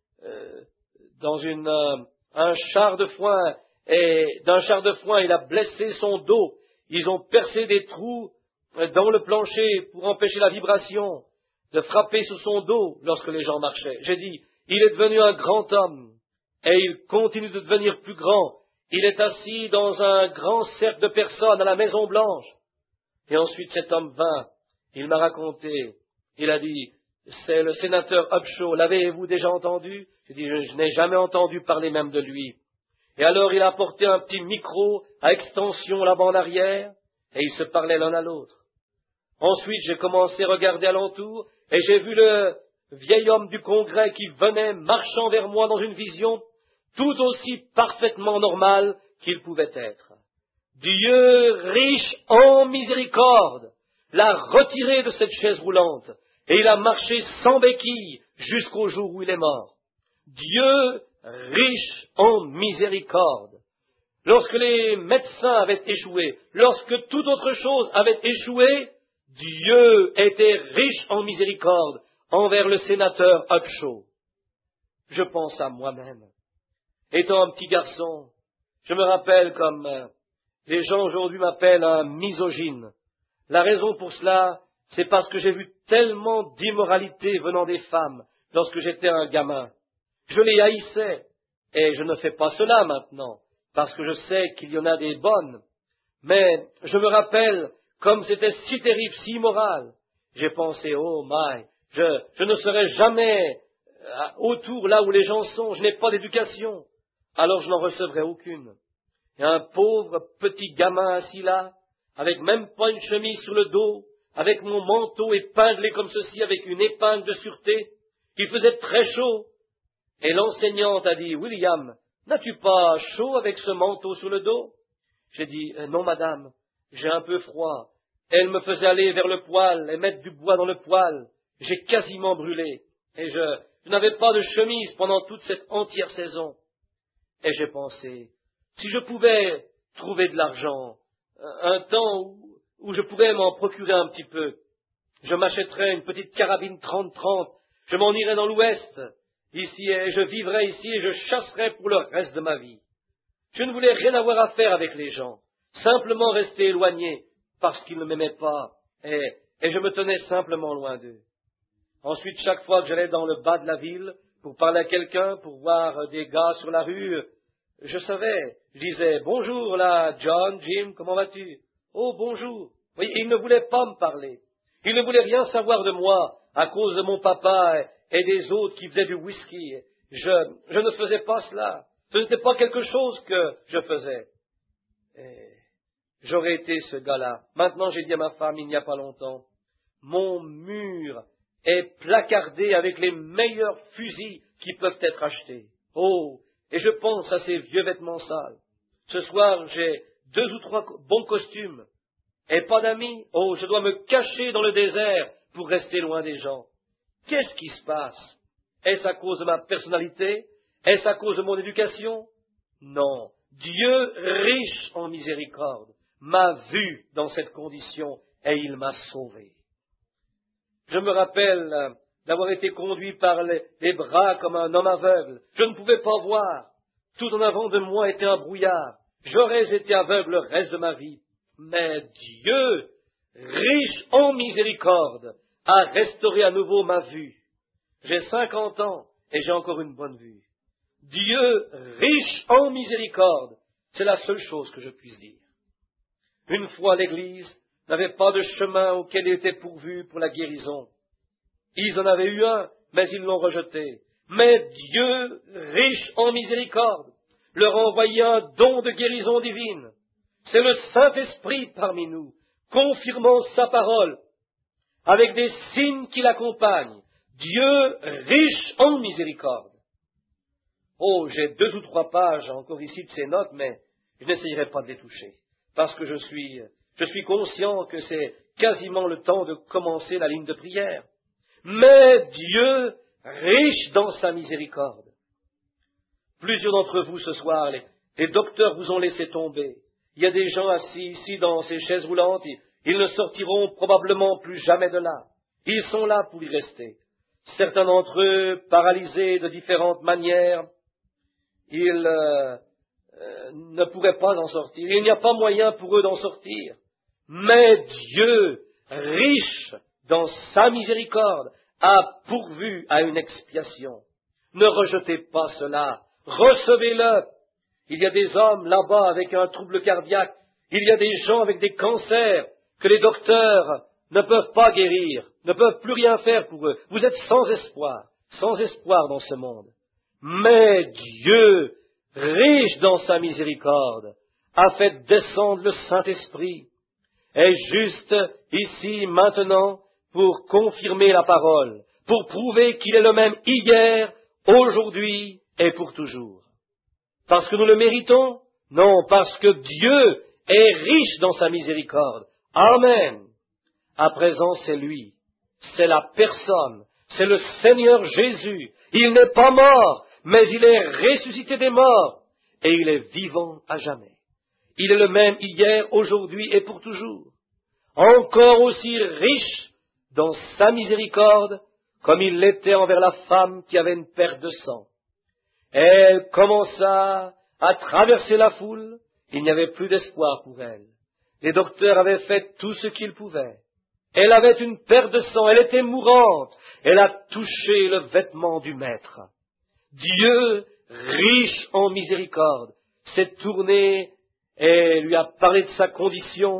dans un char de foin, et d'un char de foin, il a blessé son dos. Ils ont percé des trous dans le plancher pour empêcher la vibration de frapper sur son dos lorsque les gens marchaient. J'ai dit, il est devenu un grand homme, et il continue de devenir plus grand. Il est assis dans un grand cercle de personnes à la Maison Blanche. Et ensuite cet homme vint, il m'a raconté, il a dit, c'est le sénateur Upshaw, l'avez-vous déjà entendu? J'ai dit, je n'ai jamais entendu parler même de lui. Et alors il a apporté un petit micro à extension là-bas en arrière, et ils se parlaient l'un à l'autre. Ensuite j'ai commencé à regarder alentour, et j'ai vu le vieil homme du Congrès qui venait marchant vers moi dans une vision, tout aussi parfaitement normale qu'il pouvait être. Dieu, riche en miséricorde, l'a retiré de cette chaise roulante, et il a marché sans béquille jusqu'au jour où il est mort. Dieu, riche en miséricorde. Lorsque les médecins avaient échoué, lorsque toute autre chose avait échoué, Dieu était riche en miséricorde envers le sénateur Upshaw. Je pense à moi-même. Étant un petit garçon, je me rappelle comme les gens aujourd'hui m'appellent un misogyne. La raison pour cela, c'est parce que j'ai vu tellement d'immoralité venant des femmes lorsque j'étais un gamin. Je les haïssais, et je ne fais pas cela maintenant, parce que je sais qu'il y en a des bonnes. Mais je me rappelle comme c'était si terrible, si immoral. J'ai pensé, oh my, je ne serai jamais autour là où les gens sont, je n'ai pas d'éducation, alors je n'en recevrai aucune. Et un pauvre petit gamin assis là, avec même pas une chemise sur le dos, avec mon manteau épinglé comme ceci, avec une épingle de sûreté, il faisait très chaud. Et l'enseignante a dit, William, n'as-tu pas chaud avec ce manteau sur le dos? J'ai dit, non madame, j'ai un peu froid. Elle me faisait aller vers le poêle et mettre du bois dans le poêle. J'ai quasiment brûlé. Et je n'avais pas de chemise pendant toute cette entière saison. Et j'ai pensé, si je pouvais trouver de l'argent, un temps où je pourrais m'en procurer un petit peu, je m'achèterais une petite carabine 30-30, je m'en irais dans l'Ouest, ici, et je vivrais ici et je chasserais pour le reste de ma vie. Je ne voulais rien avoir à faire avec les gens, simplement rester éloigné parce qu'ils ne m'aimaient pas, et je me tenais simplement loin d'eux. Ensuite, chaque fois que j'allais dans le bas de la ville pour parler à quelqu'un, pour voir des gars sur la rue, je savais, je disais, bonjour là, John, Jim, comment vas-tu? Oh, bonjour. Oui, il ne voulait pas me parler. Il ne voulait rien savoir de moi à cause de mon papa et des autres qui faisaient du whisky. Je ne faisais pas cela. Ce n'était pas quelque chose que je faisais. Et j'aurais été ce gars-là. Maintenant, j'ai dit à ma femme, il n'y a pas longtemps, mon mur est placardé avec les meilleurs fusils qui peuvent être achetés. Oh, et je pense à ces vieux vêtements sales. Ce soir, j'ai 2 ou 3 bons costumes. Et pas d'amis. Oh, je dois me cacher dans le désert pour rester loin des gens. Qu'est-ce qui se passe? Est-ce à cause de ma personnalité? Est-ce à cause de mon éducation? Non. Dieu, riche en miséricorde, m'a vu dans cette condition et il m'a sauvé. Je me rappelle d'avoir été conduit par les bras comme un homme aveugle. Je ne pouvais pas voir. Tout en avant de moi était un brouillard. J'aurais été aveugle le reste de ma vie. Mais Dieu, riche en miséricorde, a restauré à nouveau ma vue. J'ai 50 ans et j'ai encore une bonne vue. Dieu, riche en miséricorde, c'est la seule chose que je puisse dire. Une fois l'Église n'avait pas de chemin auquel il était pourvu pour la guérison. Ils en avaient eu un, mais ils l'ont rejeté. Mais Dieu, riche en miséricorde, leur a envoyé un don de guérison divine. C'est le Saint-Esprit parmi nous, confirmant sa parole, avec des signes qui l'accompagnent. Dieu, riche en miséricorde. Oh, j'ai 2 ou 3 pages encore ici de ces notes, mais je n'essayerai pas de les toucher, parce que je suis conscient que c'est quasiment le temps de commencer la ligne de prière. Mais Dieu, riche dans sa miséricorde. Plusieurs d'entre vous ce soir, les docteurs vous ont laissé tomber. Il y a des gens assis ici dans ces chaises roulantes, ils ne sortiront probablement plus jamais de là. Ils sont là pour y rester. Certains d'entre eux, paralysés de différentes manières, ils ne pourraient pas en sortir. Il n'y a pas moyen pour eux d'en sortir. Mais Dieu, riche dans sa miséricorde, a pourvu à une expiation. Ne rejetez pas cela. Recevez-le. Il y a des hommes là-bas avec un trouble cardiaque. Il y a des gens avec des cancers que les docteurs ne peuvent pas guérir, ne peuvent plus rien faire pour eux. Vous êtes sans espoir dans ce monde. Mais Dieu, riche dans sa miséricorde, a fait descendre le Saint-Esprit, est juste ici maintenant pour confirmer la parole, pour prouver qu'il est le même hier, aujourd'hui et pour toujours. Parce que nous le méritons? Non, parce que Dieu est riche dans sa miséricorde. Amen. À présent, c'est lui, c'est la personne, c'est le Seigneur Jésus. Il n'est pas mort, mais il est ressuscité des morts, et il est vivant à jamais. Il est le même hier, aujourd'hui et pour toujours. Encore aussi riche dans sa miséricorde, comme il l'était envers la femme qui avait une perte de sang. Elle commença à traverser la foule, il n'y avait plus d'espoir pour elle. Les docteurs avaient fait tout ce qu'ils pouvaient. Elle avait une perte de sang, elle était mourante, elle a touché le vêtement du Maître. Dieu, riche en miséricorde, s'est tourné et lui a parlé de sa condition,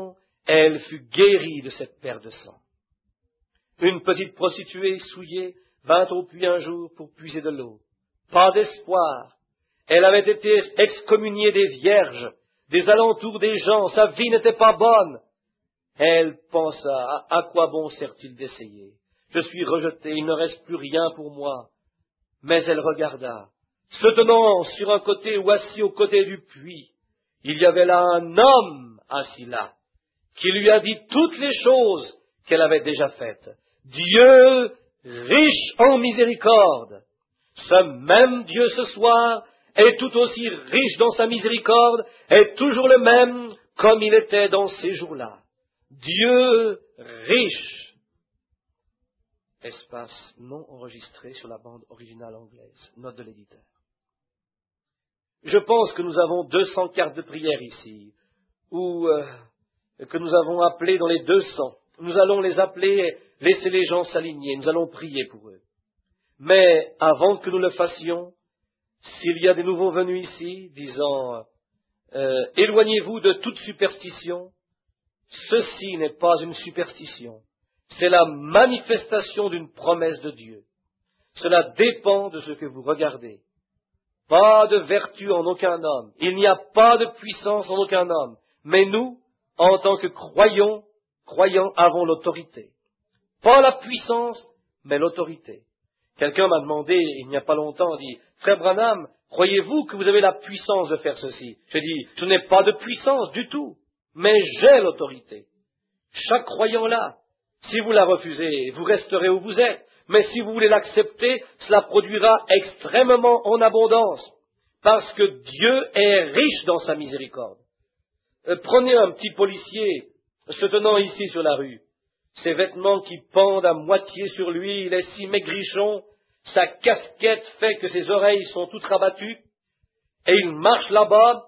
elle fut guérie de cette perte de sang. Une petite prostituée souillée vint au puits un jour pour puiser de l'eau. Pas d'espoir. Elle avait été excommuniée des vierges, des alentours des gens, sa vie n'était pas bonne. Elle pensa, à quoi bon sert-il d'essayer? Je suis rejetée, il ne reste plus rien pour moi. Mais elle regarda. Se tenant sur un côté ou assis au côté du puits, il y avait là un homme assis là, qui lui a dit toutes les choses qu'elle avait déjà faites. Dieu, riche en miséricorde, ce même Dieu ce soir est tout aussi riche dans sa miséricorde, est toujours le même comme il était dans ces jours-là. Dieu riche. Espace non enregistré sur la bande originale anglaise. Note de l'éditeur. Je pense que nous avons 200 cartes de prière ici, ou que nous avons appelées dans les 200. Nous allons les appeler, laisser les gens s'aligner, nous allons prier pour eux. Mais avant que nous le fassions, s'il y a des nouveaux venus ici, disant éloignez-vous de toute superstition, ceci n'est pas une superstition, c'est la manifestation d'une promesse de Dieu. Cela dépend de ce que vous regardez. Pas de vertu en aucun homme, il n'y a pas de puissance en aucun homme, mais nous, en tant que croyants, avons l'autorité. Pas la puissance, mais l'autorité. Quelqu'un m'a demandé, il n'y a pas longtemps, dit, Frère Branham, croyez-vous que vous avez la puissance de faire ceci? J'ai dit, je n'ai pas de puissance du tout, mais j'ai l'autorité. Chaque croyant là, si vous la refusez, vous resterez où vous êtes. Mais si vous voulez l'accepter, cela produira extrêmement en abondance, parce que Dieu est riche dans sa miséricorde. Prenez un petit policier se tenant ici sur la rue. Ses vêtements qui pendent à moitié sur lui, il est si maigrichon, sa casquette fait que ses oreilles sont toutes rabattues, et il marche là-bas,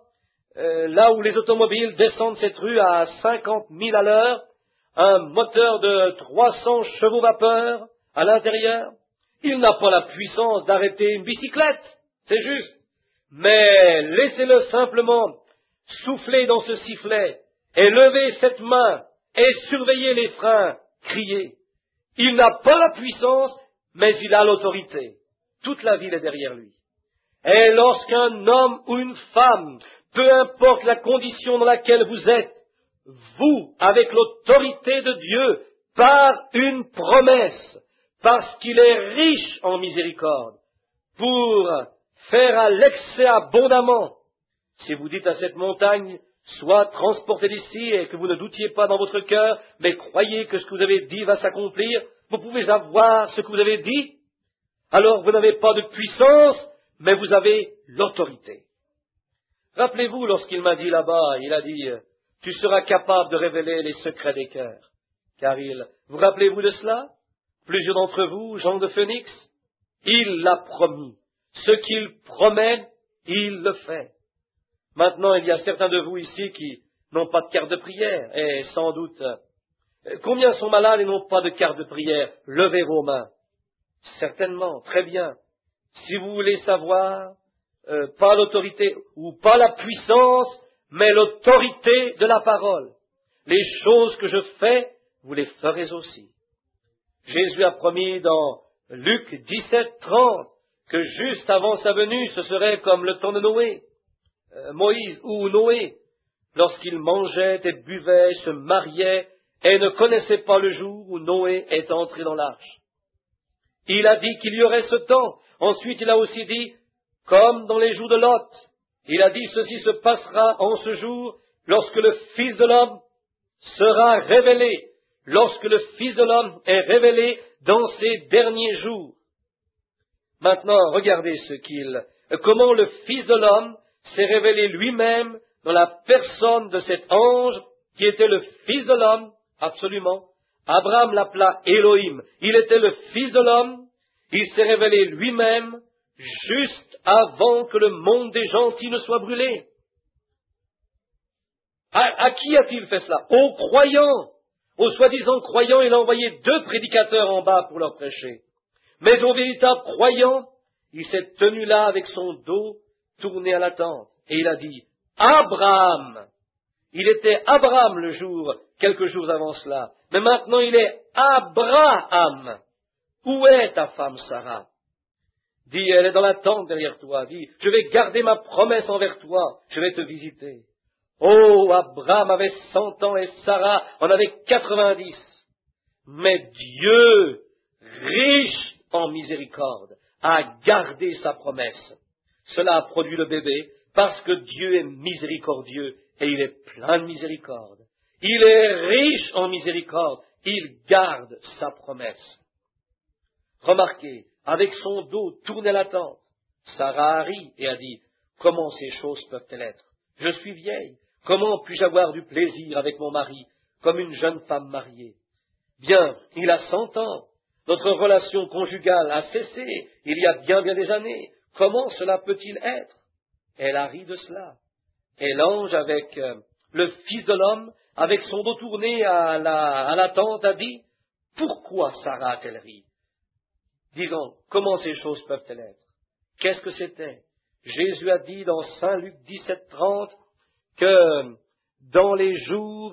là où les automobiles descendent cette rue à 50 000 à l'heure, un moteur de 300 chevaux vapeur à l'intérieur. Il n'a pas la puissance d'arrêter une bicyclette, c'est juste. Mais laissez-le simplement souffler dans ce sifflet et lever cette main et surveiller les freins, crier. Il n'a pas la puissance, mais il a l'autorité. Toute la ville est derrière lui. Et lorsqu'un homme ou une femme, peu importe la condition dans laquelle vous êtes, vous, avec l'autorité de Dieu, par une promesse, parce qu'il est riche en miséricorde, pour faire à l'excès abondamment. Si vous dites à cette montagne, sois transportée d'ici et que vous ne doutiez pas dans votre cœur, mais croyez que ce que vous avez dit va s'accomplir, vous pouvez avoir ce que vous avez dit, alors vous n'avez pas de puissance, mais vous avez l'autorité. Rappelez-vous, lorsqu'il m'a dit là-bas, il a dit, tu seras capable de révéler les secrets des cœurs. Car vous rappelez-vous de cela? Plusieurs d'entre vous, Jean de Phoenix, il l'a promis. Ce qu'il promet, il le fait. Maintenant, il y a certains de vous ici qui n'ont pas de carte de prière, et sans doute, combien sont malades et n'ont pas de carte de prière? Levez vos mains. Certainement, très bien. Si vous voulez savoir, pas l'autorité ou pas la puissance, mais l'autorité de la parole. Les choses que je fais, vous les ferez aussi. Jésus a promis dans Luc 17:30 que juste avant sa venue, ce serait comme le temps de Noé, Moïse ou Noé, lorsqu'il mangeait et buvait, se mariait et ne connaissait pas le jour où Noé est entré dans l'arche. Il a dit qu'il y aurait ce temps. Ensuite, il a aussi dit, comme dans les jours de Lot, il a dit, ceci se passera en ce jour, lorsque le Fils de l'homme sera révélé, lorsque le Fils de l'homme est révélé dans ces derniers jours. Maintenant, regardez comment le Fils de l'homme s'est révélé lui-même dans la personne de cet ange qui était le Fils de l'homme, absolument. Abraham l'appela Elohim. Il était le Fils de l'homme. Il s'est révélé lui-même juste avant que le monde des gentils ne soit brûlé. À qui a-t-il fait cela? Aux croyants. Aux soi-disant croyants, il a envoyé 2 prédicateurs en bas pour leur prêcher. Mais aux véritables croyants, il s'est tenu là avec son dos tourné à la tente. Et il a dit, Abraham. Il était Abraham quelques jours avant cela. Mais maintenant il est Abraham. Où est ta femme Sarah? Dis, elle est dans la tente derrière toi. Dis, je vais garder ma promesse envers toi. Je vais te visiter. Oh, Abraham avait 100 ans et Sarah en avait 90. Mais Dieu, riche en miséricorde, a gardé sa promesse. Cela a produit le bébé parce que Dieu est miséricordieux et il est plein de miséricorde. Il est riche en miséricorde. Il garde sa promesse. Remarquez, avec son dos tourné à la tente, Sarah a ri et a dit, « Comment ces choses peuvent-elles être? Je suis vieille. Comment puis-je avoir du plaisir avec mon mari comme une jeune femme mariée? Bien, il a 100 ans. Notre relation conjugale a cessé il y a bien des années. Comment cela peut-il être? » Elle a ri de cela. Et l'ange avec le Fils de l'homme, avec son dos tourné à la tente, a dit, « Pourquoi Sarah a-t-elle ri? Disons, comment ces choses peuvent-elles être? » Qu'est-ce que c'était? Jésus a dit dans Saint Luc 17:30 que dans les jours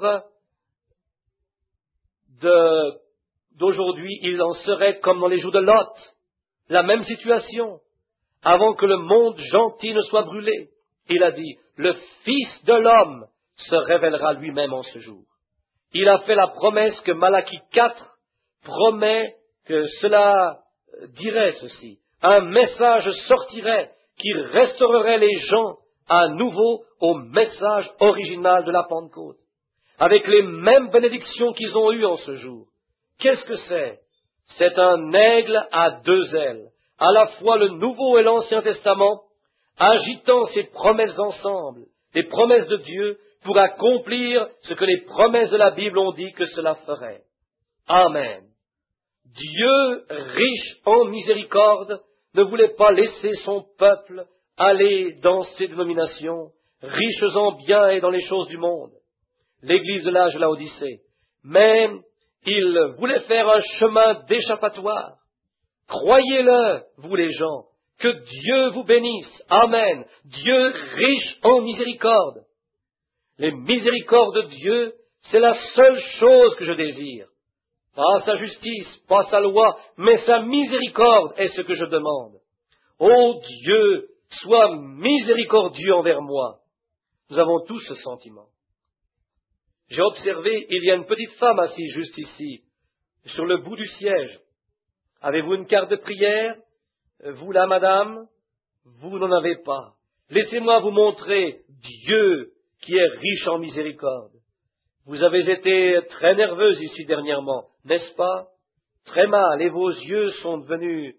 d'aujourd'hui, il en serait comme dans les jours de Lot, la même situation, avant que le monde gentil ne soit brûlé. Il a dit, le Fils de l'homme se révélera lui-même en ce jour. Il a fait la promesse que Malachie 4 promet que cela dirait ceci. Un message sortirait qui restaurerait les gens à nouveau au message original de la Pentecôte, avec les mêmes bénédictions qu'ils ont eues en ce jour. Qu'est-ce que c'est? C'est un aigle à 2 ailes, à la fois le Nouveau et l'Ancien Testament, agitant ses promesses ensemble, les promesses de Dieu, pour accomplir ce que les promesses de la Bible ont dit que cela ferait. Amen. Dieu, riche en miséricorde, ne voulait pas laisser son peuple aller dans ses dénominations, riches en biens et dans les choses du monde, l'église de l'âge de Laodicée. Mais il voulait faire un chemin d'échappatoire. Croyez-le, vous les gens, que Dieu vous bénisse. Amen. Dieu riche en miséricorde. Les miséricordes de Dieu, c'est la seule chose que je désire. Pas sa justice, pas sa loi, mais sa miséricorde est ce que je demande. Ô Dieu, sois miséricordieux envers moi. Nous avons tous ce sentiment. J'ai observé, il y a une petite femme assise juste ici, sur le bout du siège. Avez-vous une carte de prière? Vous là, madame? Vous n'en avez pas. Laissez-moi vous montrer Dieu qui est riche en miséricorde. Vous avez été très nerveuse ici dernièrement, n'est-ce pas? Très mal, et vos yeux sont devenus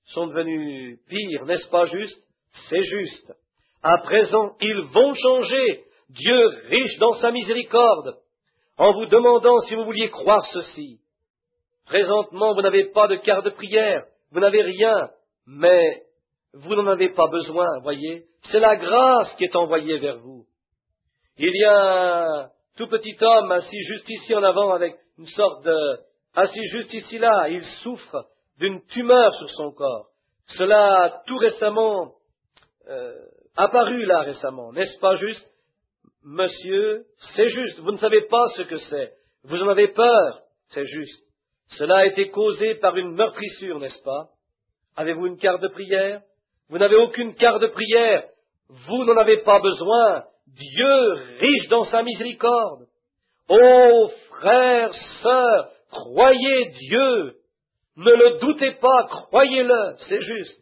pires, n'est-ce pas juste? C'est juste. À présent, ils vont changer. Dieu riche dans sa miséricorde, en vous demandant si vous vouliez croire ceci. Présentement, vous n'avez pas de carte de prière, vous n'avez rien, mais vous n'en avez pas besoin, voyez. C'est la grâce qui est envoyée vers vous. Il y a un tout petit homme assis juste ici en avant avec une sorte de... assis juste ici là, il souffre d'une tumeur sur son corps. Cela a tout récemment apparu là récemment, n'est-ce pas juste? Monsieur, c'est juste, vous ne savez pas ce que c'est. Vous en avez peur, c'est juste. Cela a été causé par une meurtrissure, n'est-ce pas? Avez-vous une carte de prière? Vous n'avez aucune carte de prière. Vous n'en avez pas besoin. Dieu, riche dans sa miséricorde. Ô frères, sœurs, croyez Dieu. Ne le doutez pas, croyez-le, c'est juste.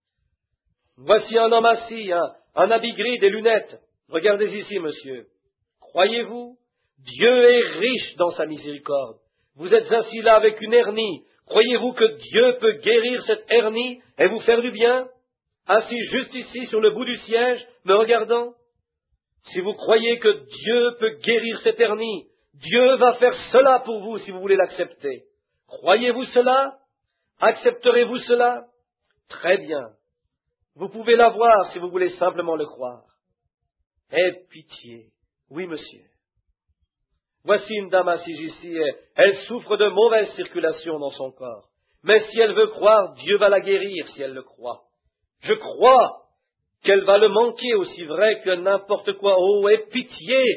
Voici un homme assis, un habit gris, des lunettes. Regardez ici, monsieur. Croyez-vous? Dieu est riche dans sa miséricorde. Vous êtes assis là avec une hernie. Croyez-vous que Dieu peut guérir cette hernie et vous faire du bien? Assis juste ici sur le bout du siège, me regardant. Si vous croyez que Dieu peut guérir cette hernie, Dieu va faire cela pour vous si vous voulez l'accepter. Croyez-vous cela? Accepterez-vous cela? Très bien. Vous pouvez l'avoir si vous voulez simplement le croire. Aie pitié. Oui, monsieur. Voici une dame assise ici, elle souffre de mauvaise circulation dans son corps. Mais si elle veut croire, Dieu va la guérir si elle le croit. Je crois qu'elle va le manquer aussi vrai que n'importe quoi. Oh, aie pitié.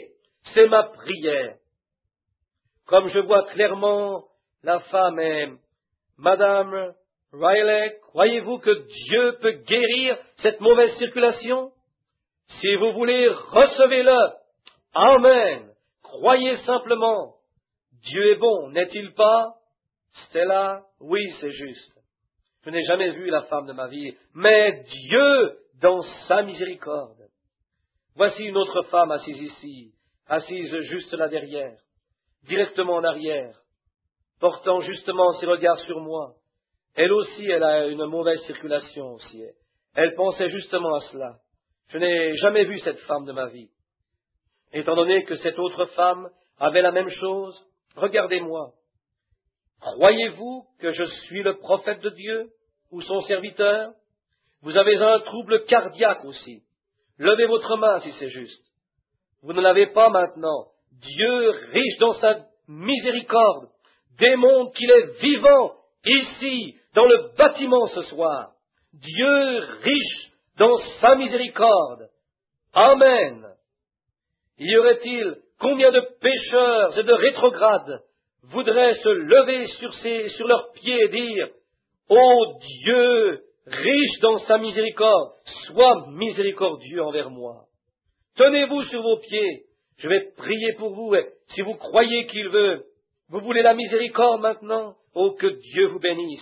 C'est ma prière. Comme je vois clairement, la femme est Madame Riley, croyez-vous que Dieu peut guérir cette mauvaise circulation? Si vous voulez, recevez-le. Amen. Croyez simplement. Dieu est bon, n'est-il pas? Stella, oui, c'est juste. Je n'ai jamais vu la femme de ma vie, mais Dieu, dans sa miséricorde. Voici une autre femme assise ici, assise juste là derrière, directement en arrière, portant justement ses regards sur moi. Elle aussi, elle a une mauvaise circulation aussi. Elle pensait justement à cela. Je n'ai jamais vu cette femme de ma vie. Étant donné que cette autre femme avait la même chose, regardez-moi. Croyez-vous que je suis le prophète de Dieu ou son serviteur? Vous avez un trouble cardiaque aussi. Levez votre main si c'est juste. Vous ne l'avez pas maintenant. Dieu, riche dans sa miséricorde, démontre qu'il est vivant ici, dans le bâtiment ce soir. Dieu, riche dans sa miséricorde. Amen. Y aurait-il combien de pécheurs et de rétrogrades voudraient se lever sur leurs pieds et dire « Ô Dieu, riche dans sa miséricorde, sois miséricordieux envers moi. » Tenez-vous sur vos pieds, je vais prier pour vous, et si vous croyez qu'il veut, vous voulez la miséricorde maintenant? Oh, que Dieu vous bénisse,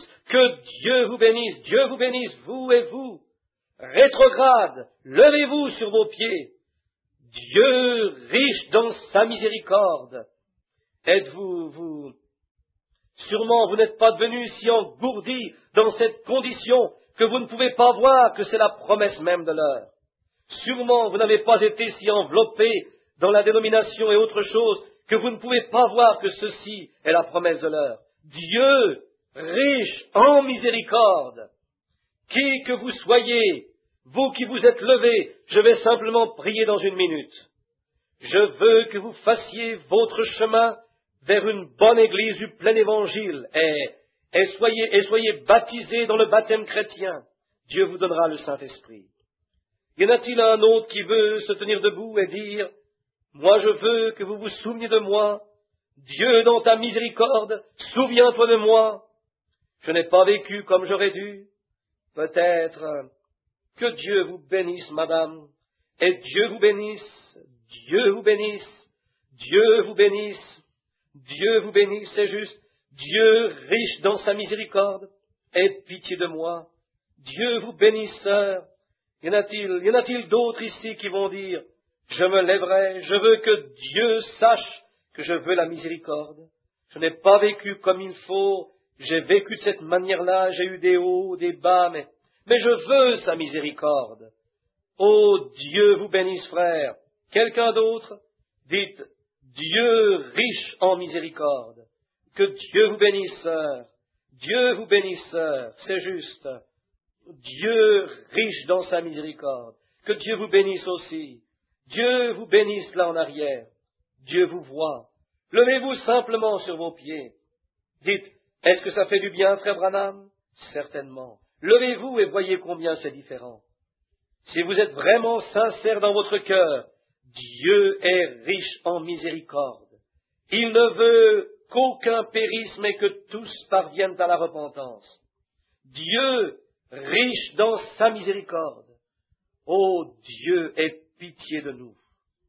Dieu vous bénisse, vous et vous. Rétrograde, levez-vous sur vos pieds. Dieu riche dans sa miséricorde. Êtes-vous, sûrement vous n'êtes pas devenu si engourdi dans cette condition que vous ne pouvez pas voir que c'est la promesse même de l'heure. Sûrement vous n'avez pas été si enveloppé dans la dénomination et autre chose que vous ne pouvez pas voir que ceci est la promesse de l'heure. Dieu, riche en miséricorde, qui que vous soyez, vous qui vous êtes levés, je vais simplement prier dans une minute. Je veux que vous fassiez votre chemin vers une bonne église du plein évangile et soyez baptisés dans le baptême chrétien. Dieu vous donnera le Saint-Esprit. Y en a-t-il un autre qui veut se tenir debout et dire « Moi je veux que vous vous souveniez de moi. Dieu dans ta miséricorde, souviens-toi de moi. Je n'ai pas vécu comme j'aurais dû. Peut-être que Dieu vous bénisse, madame, et Dieu vous bénisse, Dieu vous bénisse, Dieu vous bénisse, Dieu vous bénisse, c'est juste. Dieu riche dans sa miséricorde, aie pitié de moi. Dieu vous bénisse, sœur. Y en a-t-il d'autres ici qui vont dire, je me lèverai, je veux que Dieu sache que je veux la miséricorde. Je n'ai pas vécu comme il faut, j'ai vécu de cette manière-là, j'ai eu des hauts, des bas, mais je veux sa miséricorde. Oh, Dieu vous bénisse, frère. Quelqu'un d'autre? Dites, Dieu riche en miséricorde. Que Dieu vous bénisse, sœur. Dieu vous bénisse, sœur. C'est juste. Dieu riche dans sa miséricorde. Que Dieu vous bénisse aussi. Dieu vous bénisse là en arrière. Dieu vous voit. Levez-vous simplement sur vos pieds. Dites, est-ce que ça fait du bien, frère Branham? Certainement. Levez-vous et voyez combien c'est différent. Si vous êtes vraiment sincère dans votre cœur, Dieu est riche en miséricorde. Il ne veut qu'aucun périsse, mais que tous parviennent à la repentance. Dieu, riche dans sa miséricorde. Oh, Dieu, aie pitié de nous.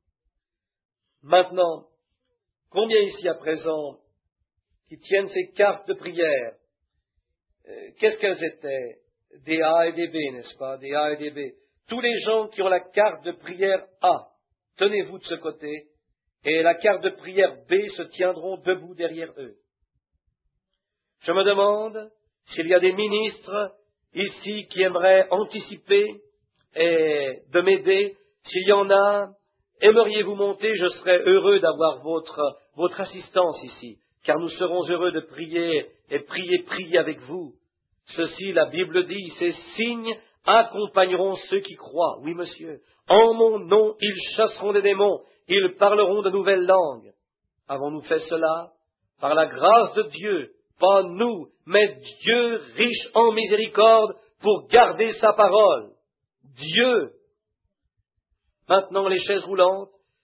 Maintenant, combien ici à présent qui tiennent ces cartes de prière? Qu'est-ce qu'elles étaient? Des A et des B, n'est-ce pas? Des A et des B. Tous les gens qui ont la carte de prière A, tenez-vous de ce côté, et la carte de prière B se tiendront debout derrière eux. Je me demande s'il y a des ministres ici qui aimeraient anticiper et de m'aider. S'il y en a, aimeriez-vous monter? Je serais heureux d'avoir votre assistance ici, car nous serons heureux de prier et prier avec vous. Ceci, la Bible dit, ces signes accompagneront ceux qui croient. Oui, monsieur. En mon nom, ils chasseront des démons. Ils parleront de nouvelles langues. Avons-nous fait cela? Par la grâce de Dieu, pas nous, mais Dieu riche en miséricorde pour garder sa parole. Dieu. Maintenant, les chaises roulantes,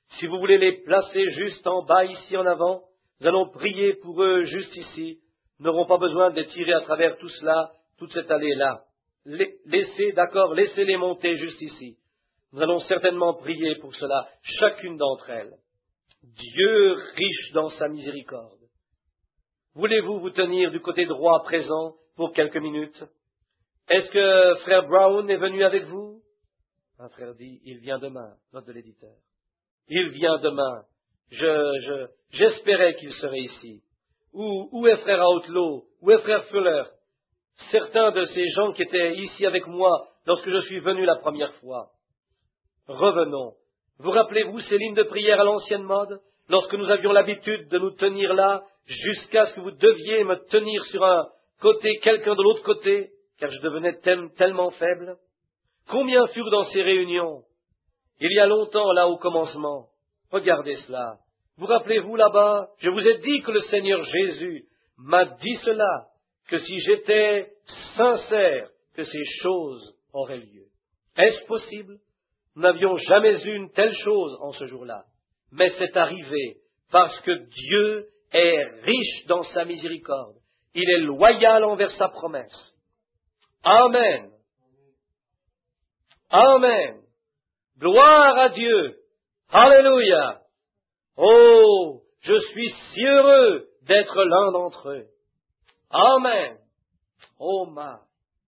Si vous voulez les placer juste en bas, ici en avant, nous allons prier pour eux juste ici. Nous n'aurons pas besoin de les tirer à travers tout cela, toute cette allée-là. Laissez-les monter juste ici. Nous allons certainement prier pour cela, chacune d'entre elles. Dieu riche dans sa miséricorde. Voulez-vous vous tenir du côté droit présent pour quelques minutes? Est-ce que frère Brown est venu avec vous? Un frère dit, il vient demain, note de l'éditeur. Il vient demain. J'espérais qu'il serait ici. Où est frère Outlaw? Où est frère Fuller? Certains de ces gens qui étaient ici avec moi lorsque je suis venu la première fois. Revenons. Vous rappelez-vous ces lignes de prière à l'ancienne mode, lorsque nous avions l'habitude de nous tenir là, jusqu'à ce que vous deviez me tenir sur un côté, quelqu'un de l'autre côté, car je devenais tellement faible? Combien furent dans ces réunions? Il y a longtemps, là, au commencement. Regardez cela. Vous rappelez-vous là-bas? Je vous ai dit que le Seigneur Jésus m'a dit cela, que si j'étais sincère, que ces choses auraient lieu. Est-ce possible? Nous n'avions jamais eu une telle chose en ce jour-là. Mais c'est arrivé parce que Dieu est riche dans sa miséricorde. Il est loyal envers sa promesse. Amen. Amen. Gloire à Dieu. Alléluia. Oh, je suis si heureux d'être l'un d'entre eux. Amen. Oh, ma.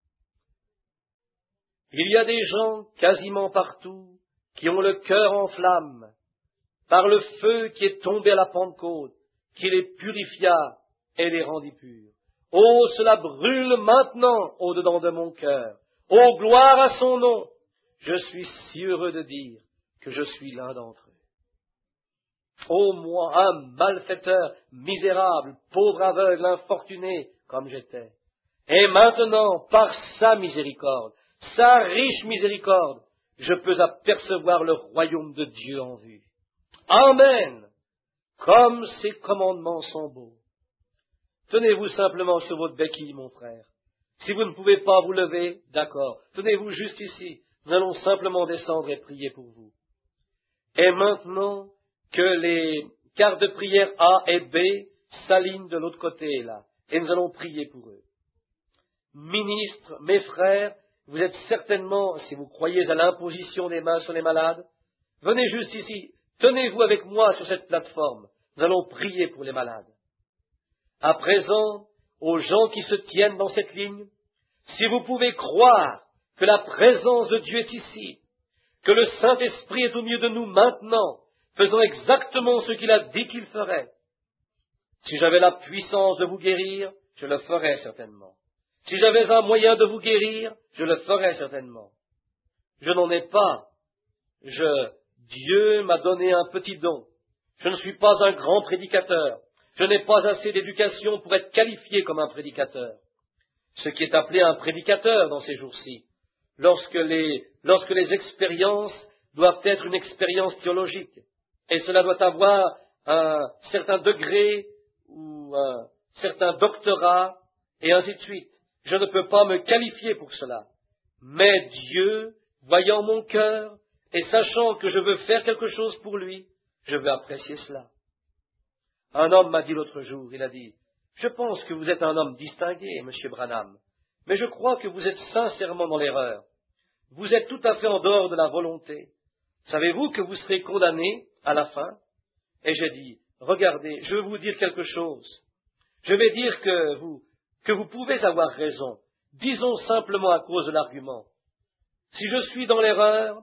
Il y a des gens quasiment partout qui ont le cœur en flamme par le feu qui est tombé à la Pentecôte, qui les purifia et les rendit purs. Oh, cela brûle maintenant au-dedans de mon cœur. Oh, gloire à son nom. Je suis si heureux de dire que je suis l'un d'entre eux. Oh, moi, un malfaiteur, misérable, pauvre aveugle, infortuné, comme j'étais. Et maintenant, par sa miséricorde, sa riche miséricorde, je peux apercevoir le royaume de Dieu en vue. Amen. Comme ces commandements sont beaux. Tenez-vous simplement sur votre béquille, mon frère. Si vous ne pouvez pas vous lever, d'accord. Tenez-vous juste ici. Nous allons simplement descendre et prier pour vous. Et maintenant que les cartes de prière A et B s'alignent de l'autre côté, là, et nous allons prier pour eux. Ministres, mes frères, vous êtes certainement, si vous croyez à l'imposition des mains sur les malades, venez juste ici, tenez-vous avec moi sur cette plateforme. Nous allons prier pour les malades. À présent, aux gens qui se tiennent dans cette ligne, si vous pouvez croire que la présence de Dieu est ici, que le Saint-Esprit est au milieu de nous maintenant, faisant exactement ce qu'il a dit qu'il ferait. Si j'avais la puissance de vous guérir, je le ferais certainement. Si j'avais un moyen de vous guérir, je le ferais certainement. Je n'en ai pas. Dieu m'a donné un petit don. Je ne suis pas un grand prédicateur. Je n'ai pas assez d'éducation pour être qualifié comme un prédicateur. Ce qui est appelé un prédicateur dans ces jours-ci, lorsque les expériences doivent être une expérience théologique, et cela doit avoir un certain degré ou un certain doctorat, et ainsi de suite. Je ne peux pas me qualifier pour cela. Mais Dieu, voyant mon cœur, et sachant que je veux faire quelque chose pour lui, je veux apprécier cela. Un homme m'a dit l'autre jour, il a dit, « Je pense que vous êtes un homme distingué, monsieur Branham, mais je crois que vous êtes sincèrement dans l'erreur. Vous êtes tout à fait en dehors de la volonté. Savez-vous que vous serez condamné à la fin? » Et j'ai dit, « Regardez, je vais vous dire quelque chose. Je vais dire que vous pouvez avoir raison. Disons simplement à cause de l'argument. Si je suis dans l'erreur,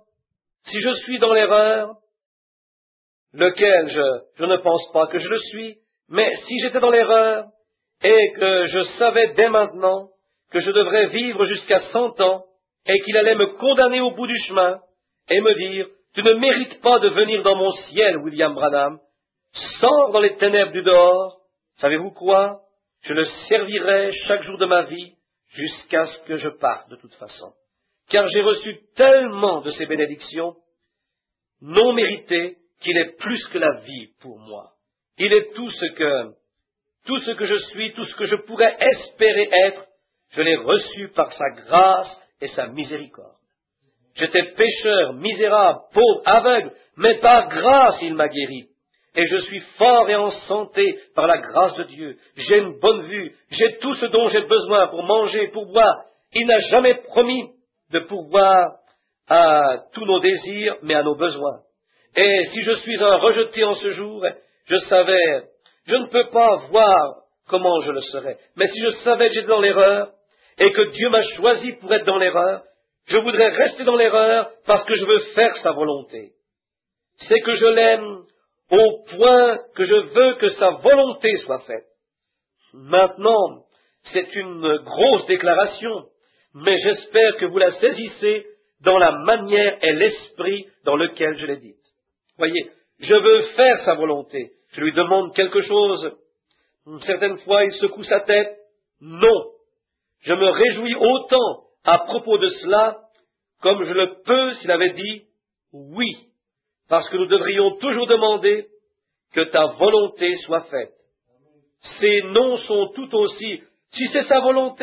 lequel je ne pense pas que je le suis, mais si j'étais dans l'erreur et que je savais dès maintenant que je devrais vivre jusqu'à 100 ans et qu'il allait me condamner au bout du chemin et me dire « Tu ne mérites pas de venir dans mon ciel, William Branham, sors dans les ténèbres du dehors. » Savez-vous quoi? Je le servirai chaque jour de ma vie jusqu'à ce que je parte de toute façon. Car j'ai reçu tellement de ces bénédictions non méritées qu'il est plus que la vie pour moi. Il est tout ce que je suis, tout ce que je pourrais espérer être, je l'ai reçu par sa grâce et sa miséricorde. J'étais pécheur, misérable, pauvre, aveugle, mais par grâce il m'a guéri. Et je suis fort et en santé par la grâce de Dieu. J'ai une bonne vue, j'ai tout ce dont j'ai besoin pour manger, pour boire. Il n'a jamais promis de pourvoir à tous nos désirs, mais à nos besoins. Et si je suis un rejeté en ce jour, je ne peux pas voir comment je le serais. Mais si je savais que j'étais dans l'erreur, et que Dieu m'a choisi pour être dans l'erreur, je voudrais rester dans l'erreur parce que je veux faire sa volonté. C'est que je l'aime au point que je veux que sa volonté soit faite. Maintenant, c'est une grosse déclaration, mais j'espère que vous la saisissez dans la manière et l'esprit dans lequel je l'ai dite. Voyez, je veux faire sa volonté. Je lui demande quelque chose. Certaines fois, il secoue sa tête. Non. Je me réjouis autant à propos de cela comme je le peux s'il avait dit oui. Parce que nous devrions toujours demander que ta volonté soit faite. Ces non sont tout aussi, si c'est sa volonté,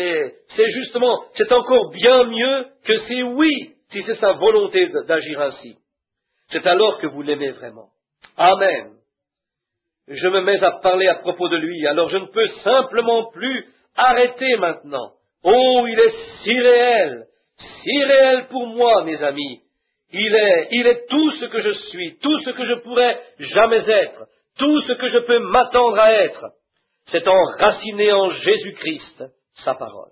c'est encore bien mieux que c'est oui, si c'est sa volonté d'agir ainsi. C'est alors que vous l'aimez vraiment. Amen. Je me mets à parler à propos de lui, alors je ne peux simplement plus arrêter maintenant. Oh, il est si réel pour moi, mes amis. Il est tout ce que je suis, tout ce que je pourrais jamais être, tout ce que je peux m'attendre à être. C'est enraciné en Jésus-Christ, sa parole.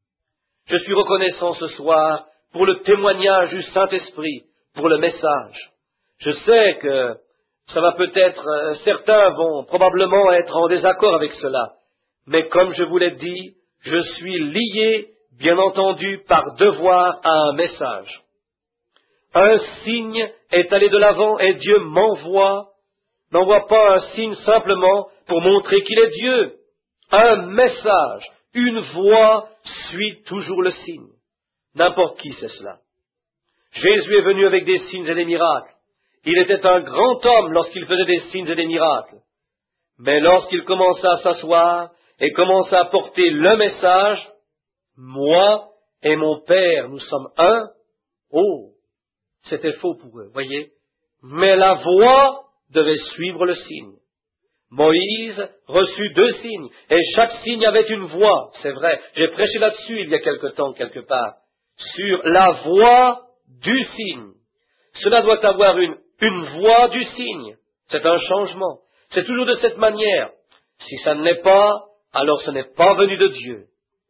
Je suis reconnaissant ce soir pour le témoignage du Saint-Esprit, pour le message. Je sais que ça va peut-être, certains vont probablement être en désaccord avec cela, mais comme je vous l'ai dit, je suis lié, bien entendu, par devoir à un message. Un signe est allé de l'avant et Dieu n'envoie pas un signe simplement pour montrer qu'il est Dieu. Un message, une voix suit toujours le signe. N'importe qui c'est cela. Jésus est venu avec des signes et des miracles. Il était un grand homme lorsqu'il faisait des signes et des miracles. Mais lorsqu'il commença à s'asseoir et commença à porter le message, moi et mon Père, nous sommes un. Oh, c'était faux pour eux, voyez. Mais la voix devait suivre le signe. Moïse reçut 2 signes, et chaque signe avait une voix, c'est vrai. J'ai prêché là-dessus il y a quelque temps, quelque part, sur la voix du signe. Cela doit avoir une voix du signe. C'est un changement. C'est toujours de cette manière. Si ça ne l'est pas, alors ce n'est pas venu de Dieu.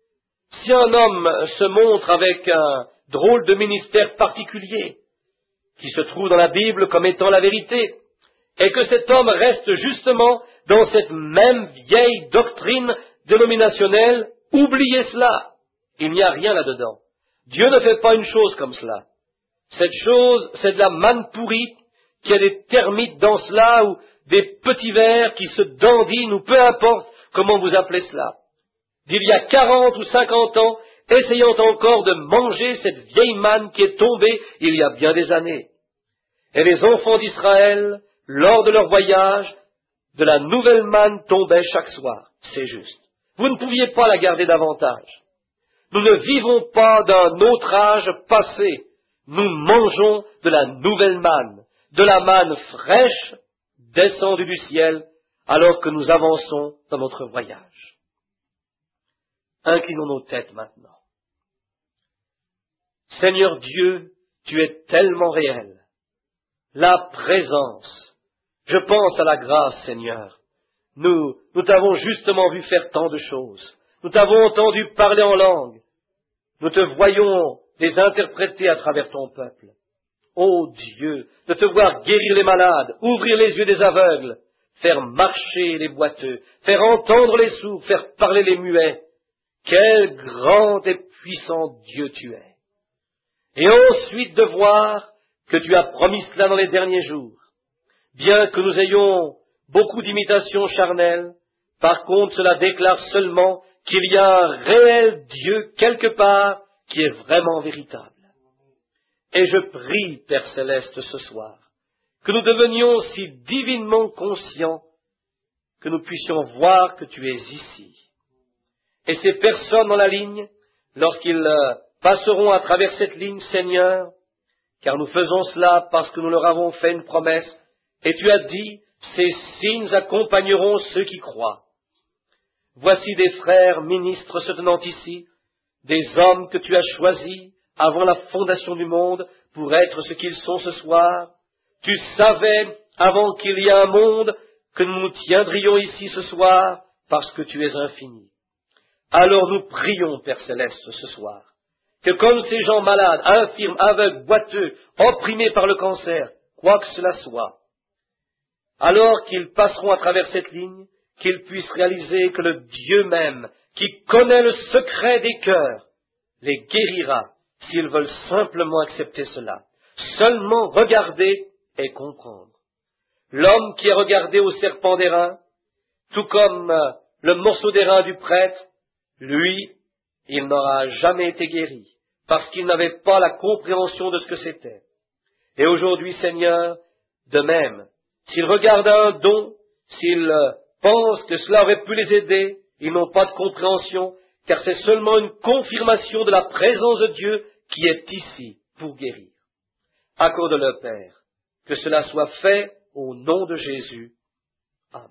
Si un homme se montre avec un drôle de ministère particulier, qui se trouve dans la Bible comme étant la vérité, et que cet homme reste justement dans cette même vieille doctrine dénominationnelle, oubliez cela. Il n'y a rien là-dedans. Dieu ne fait pas une chose comme cela. Cette chose, c'est de la manne pourrie, qu'il y a des termites dans cela, ou des petits vers qui se dandinent, ou peu importe comment vous appelez cela. D'il y a 40 ou 50 ans, essayant encore de manger cette vieille manne qui est tombée il y a bien des années. Et les enfants d'Israël, lors de leur voyage, de la nouvelle manne tombait chaque soir. C'est juste. Vous ne pouviez pas la garder davantage. Nous ne vivons pas d'un autre âge passé. Nous mangeons de la nouvelle manne, de la manne fraîche descendue du ciel, alors que nous avançons dans notre voyage. Inclinons nos têtes maintenant. Seigneur Dieu, tu es tellement réel. La présence. Je pense à la grâce, Seigneur. Nous t'avons justement vu faire tant de choses. Nous t'avons entendu parler en langue. Nous te voyons les interpréter à travers ton peuple. Ô Dieu, de te voir guérir les malades, ouvrir les yeux des aveugles, faire marcher les boiteux, faire entendre les sourds, faire parler les muets. Quel grand et puissant Dieu tu es. Et ensuite de voir que tu as promis cela dans les derniers jours. Bien que nous ayons beaucoup d'imitations charnelles, par contre cela déclare seulement qu'il y a un réel Dieu quelque part qui est vraiment véritable. Et je prie, Père Céleste, ce soir, que nous devenions si divinement conscients que nous puissions voir que tu es ici. Et ces personnes dans la ligne, lorsqu'ils passeront à travers cette ligne, Seigneur, car nous faisons cela parce que nous leur avons fait une promesse, et tu as dit, ces signes accompagneront ceux qui croient. Voici des frères ministres se tenant ici, des hommes que tu as choisis avant la fondation du monde pour être ce qu'ils sont ce soir. Tu savais, avant qu'il y ait un monde, que nous nous tiendrions ici ce soir, parce que tu es infini. Alors nous prions, Père Céleste, ce soir, que comme ces gens malades, infirmes, aveugles, boiteux, opprimés par le cancer, quoi que cela soit, alors qu'ils passeront à travers cette ligne, qu'ils puissent réaliser que le Dieu même, qui connaît le secret des cœurs, les guérira s'ils veulent simplement accepter cela. Seulement regarder et comprendre. L'homme qui a regardé au serpent d'airain, tout comme le morceau d'airain du prêtre, lui, il n'aura jamais été guéri, parce qu'il n'avait pas la compréhension de ce que c'était. Et aujourd'hui, Seigneur, de même, s'ils regardent un don, s'ils pensent que cela aurait pu les aider, ils n'ont pas de compréhension, car c'est seulement une confirmation de la présence de Dieu qui est ici pour guérir. Accorde-le, Père, que cela soit fait au nom de Jésus. Amen.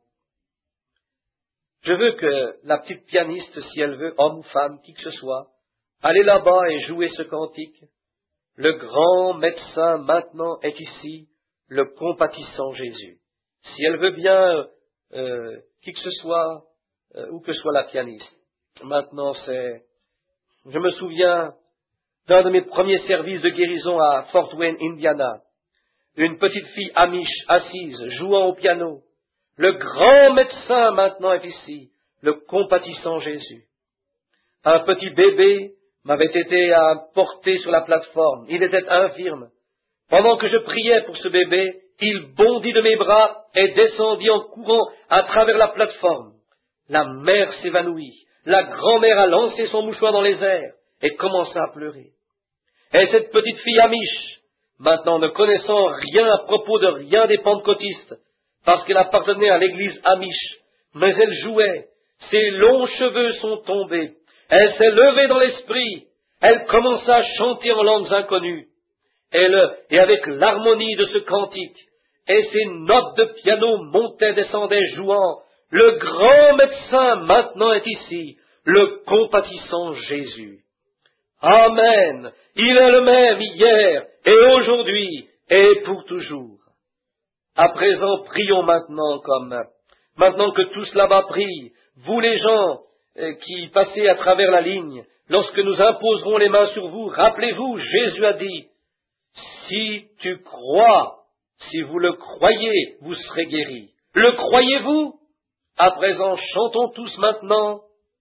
Je veux que la petite pianiste, si elle veut, homme ou femme, qui que ce soit, allez là-bas et jouer ce cantique. Le grand médecin maintenant est ici, le compatissant Jésus. Si elle veut bien, qui que ce soit, où que soit la pianiste. Maintenant, je me souviens d'un de mes premiers services de guérison à Fort Wayne, Indiana. Une petite fille amish assise, jouant au piano. Le grand médecin maintenant est ici, le compatissant Jésus. Un petit bébé m'avait été porté sur la plateforme. Il était infirme. Pendant que je priais pour ce bébé, il bondit de mes bras et descendit en courant à travers la plateforme. La mère s'évanouit. La grand-mère a lancé son mouchoir dans les airs et commença à pleurer. Et cette petite fille amiche, maintenant ne connaissant rien à propos de rien des pentecôtistes, parce qu'elle appartenait à l'église amiche, mais elle jouait, ses longs cheveux sont tombés, elle s'est levée dans l'esprit, elle commença à chanter en langues inconnues, et avec l'harmonie de ce cantique, et ses notes de piano montaient, descendaient, jouant, le grand médecin maintenant est ici, le compatissant Jésus. Amen. Il est le même hier et aujourd'hui et pour toujours. À présent, prions maintenant que tous là-bas prient, vous les gens qui passez à travers la ligne, lorsque nous imposerons les mains sur vous, rappelez-vous, Jésus a dit, si tu crois, si vous le croyez, vous serez guéris. Le croyez-vous? À présent, chantons tous maintenant.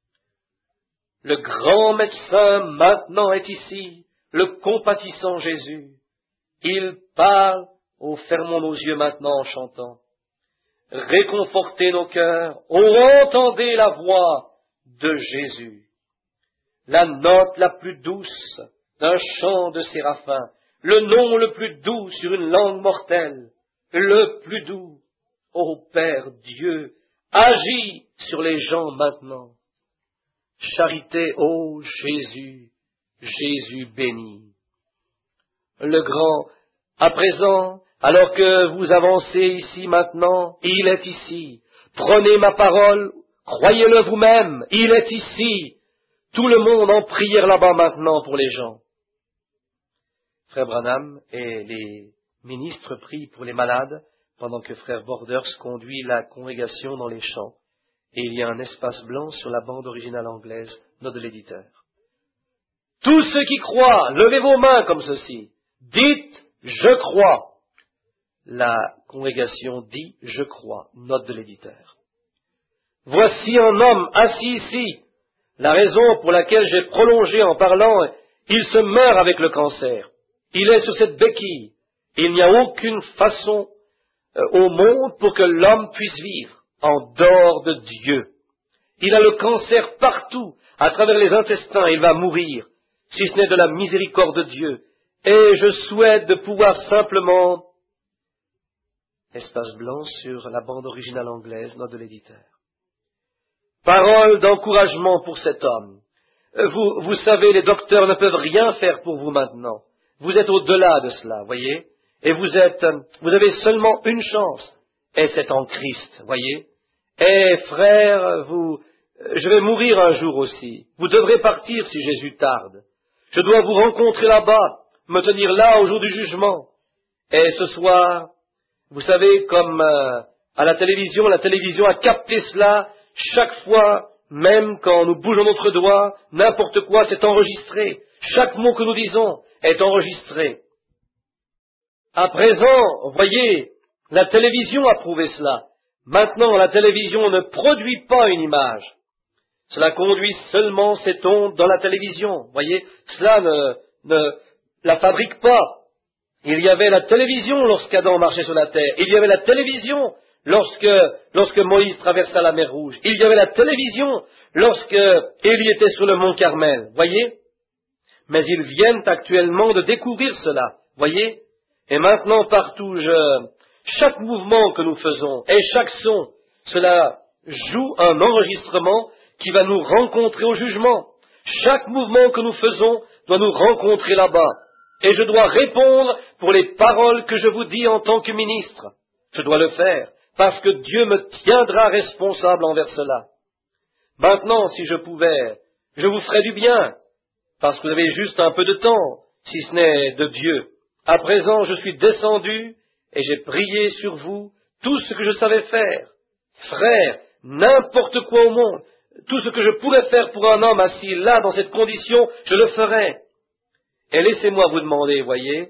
Le grand médecin maintenant est ici, le compatissant Jésus. Il parle, oh fermons nos yeux maintenant en chantant. Réconfortez nos cœurs, oh entendez la voix de Jésus. La note la plus douce d'un chant de séraphin, le nom le plus doux sur une langue mortelle, le plus doux, ô Père Dieu, agis sur les gens maintenant. Charité, ô Jésus, Jésus béni. Le grand, à présent, alors que vous avancez ici maintenant, il est ici. Prenez ma parole, croyez-le vous-même, il est ici. Tout le monde en prière là-bas maintenant pour les gens. Frère Branham et les ministres prient pour les malades, pendant que Frère Borders conduit la congrégation dans les champs. Et il y a un espace blanc sur la bande originale anglaise, note de l'éditeur. Tous ceux qui croient, levez vos mains comme ceci. Dites, je crois. La congrégation dit, je crois, note de l'éditeur. Voici un homme assis ici. La raison pour laquelle j'ai prolongé en parlant, il se meurt avec le cancer. Il est sur cette béquille. Il n'y a aucune façon au monde pour que l'homme puisse vivre en dehors de Dieu. Il a le cancer partout, à travers les intestins, il va mourir, si ce n'est de la miséricorde de Dieu. Et je souhaite de pouvoir simplement, espace blanc sur la bande originale anglaise, note de l'éditeur. Parole d'encouragement pour cet homme. Vous savez, les docteurs ne peuvent rien faire pour vous maintenant. vous êtes au-delà de cela, voyez, et vous avez seulement une chance, et c'est en Christ, voyez. Et frère, je vais mourir un jour aussi. Vous devrez partir si Jésus tarde. Je dois vous rencontrer là-bas, me tenir là au jour du jugement. Et ce soir, vous savez, comme à la télévision a capté cela chaque fois, même quand nous bougeons notre doigt, n'importe quoi, c'est enregistré. Chaque mot que nous disons est enregistré. À présent, voyez, la télévision a prouvé cela. Maintenant, la télévision ne produit pas une image. Cela conduit seulement cette onde dans la télévision. Voyez, cela ne la fabrique pas. Il y avait la télévision lorsqu'Adam marchait sur la terre. Il y avait la télévision lorsque Moïse traversa la mer Rouge. Il y avait la télévision lorsque Élie était sur le mont Carmel. Voyez? Mais ils viennent actuellement de découvrir cela. Voyez? Et maintenant, partout, chaque mouvement que nous faisons et chaque son, cela joue un enregistrement qui va nous rencontrer au jugement. Chaque mouvement que nous faisons doit nous rencontrer là-bas. Et je dois répondre pour les paroles que je vous dis en tant que ministre. Je dois le faire, parce que Dieu me tiendra responsable envers cela. Maintenant, si je pouvais, je vous ferais du bien, parce que vous avez juste un peu de temps, si ce n'est de Dieu. À présent, je suis descendu et j'ai prié sur vous tout ce que je savais faire. Frères, n'importe quoi au monde, tout ce que je pourrais faire pour un homme assis là, dans cette condition, je le ferai. Et laissez-moi vous demander, voyez,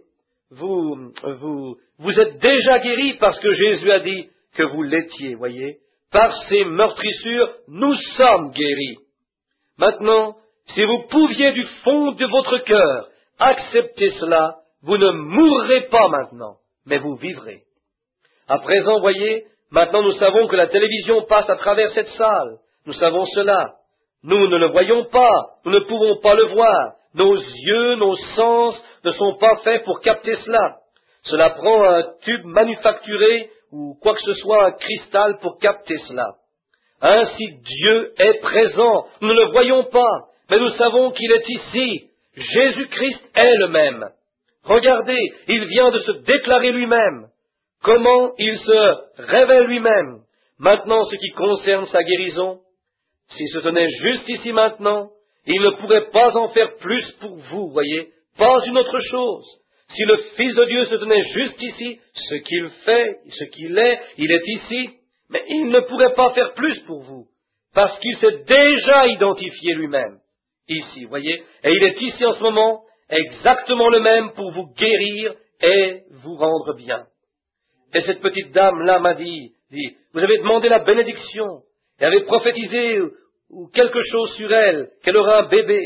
vous êtes déjà guéris parce que Jésus a dit que vous l'étiez, voyez. Par ces meurtrissures, nous sommes guéris. Maintenant, si vous pouviez du fond de votre cœur accepter cela, vous ne mourrez pas maintenant, mais vous vivrez. À présent, voyez, maintenant nous savons que la télévision passe à travers cette salle. Nous savons cela. Nous ne le voyons pas, nous ne pouvons pas le voir. Nos yeux, nos sens ne sont pas faits pour capter cela. Cela prend un tube manufacturé ou quoi que ce soit, un cristal pour capter cela. Ainsi Dieu est présent. Nous ne le voyons pas, mais nous savons qu'il est ici. Jésus-Christ est le même. Regardez, il vient de se déclarer lui-même. Comment il se révèle lui-même. Maintenant, ce qui concerne sa guérison, s'il se tenait juste ici maintenant, il ne pourrait pas en faire plus pour vous, voyez, pas une autre chose. Si le Fils de Dieu se tenait juste ici, ce qu'il fait, ce qu'il est, il est ici, mais il ne pourrait pas faire plus pour vous, parce qu'il s'est déjà identifié lui-même, ici, voyez, et il est ici en ce moment, exactement le même pour vous guérir et vous rendre bien. Et cette petite dame-là m'a dit, vous avez demandé la bénédiction, et avez prophétisé ou quelque chose sur elle, qu'elle aura un bébé,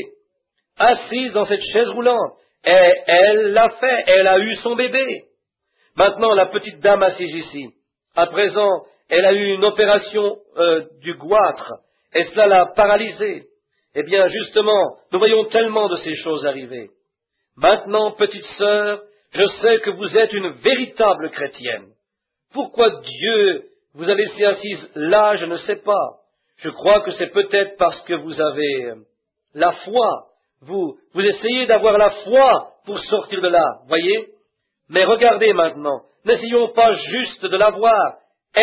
assise dans cette chaise roulante, et elle l'a fait, elle a eu son bébé. Maintenant, la petite dame assise ici, à présent, elle a eu une opération du goitre, et cela l'a paralysée. Eh bien, justement, nous voyons tellement de ces choses arriver. Maintenant, petite sœur, je sais que vous êtes une véritable chrétienne. Pourquoi Dieu vous a laissé assise là, je ne sais pas. Je crois que c'est peut-être parce que vous avez la foi. Vous essayez d'avoir la foi pour sortir de là, voyez? Mais regardez maintenant, n'essayons pas juste de l'avoir,